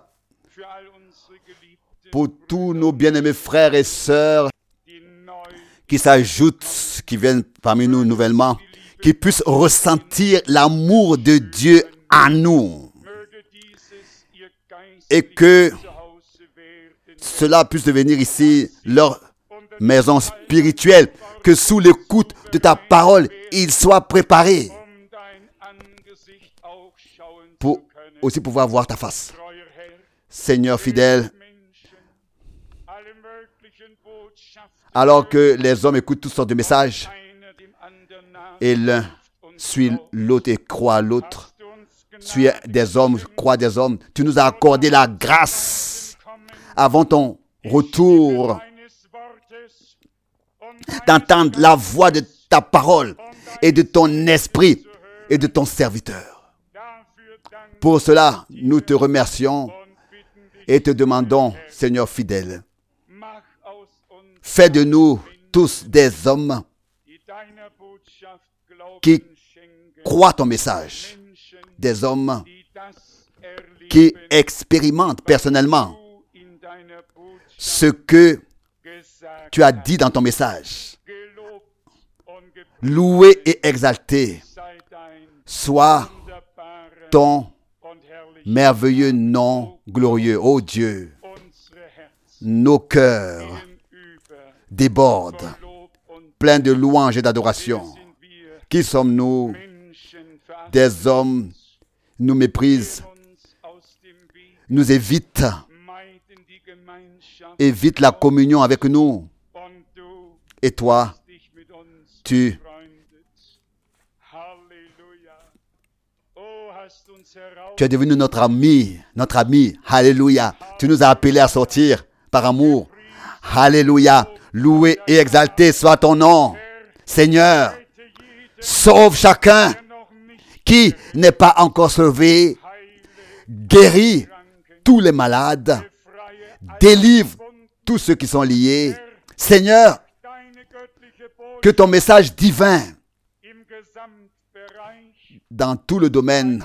pour tous nos bien-aimés frères et sœurs qui s'ajoutent, qui viennent parmi nous nouvellement, qui puissent ressentir l'amour de Dieu en nous et que cela puisse devenir ici leur maison spirituelle, que sous l'écoute de ta parole, ils soient préparés pour aussi pouvoir voir ta face. Seigneur fidèle, alors que les hommes écoutent toutes sortes de messages et l'un suit l'autre et croit à l'autre, suis des hommes, je crois des hommes. Tu nous as accordé la grâce avant ton retour d'entendre la voix de ta parole et de ton esprit et de ton serviteur. Pour cela, nous te remercions et te demandons, Seigneur fidèle, fais de nous tous des hommes qui croient ton message, des hommes qui expérimentent personnellement ce que tu as dit dans ton message. Loué et exalté soit ton merveilleux nom glorieux. Ô Dieu, nos cœurs débordent, pleins de louanges et d'adoration. Qui sommes-nous? Des hommes nous méprisent, nous évitent, évitent la communion avec nous. Et toi, tu Tu es devenu notre ami, notre ami. Alléluia. Tu nous as appelés à sortir par amour. Alléluia. Loué et exalté soit ton nom. Seigneur, sauve chacun qui n'est pas encore sauvé. Guéris tous les malades. Délivre tous ceux qui sont liés. Seigneur, que ton message divin dans tout le domaine,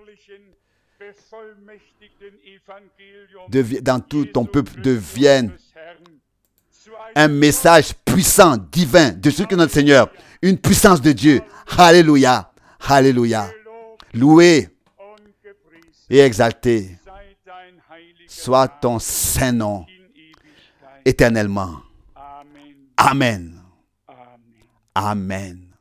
devi- dans tout ton peuple devienne un message puissant, divin, de ce que notre Seigneur, une puissance de Dieu. Alléluia, alléluia. Loué et exalté soit ton saint nom éternellement. Amen. Amen.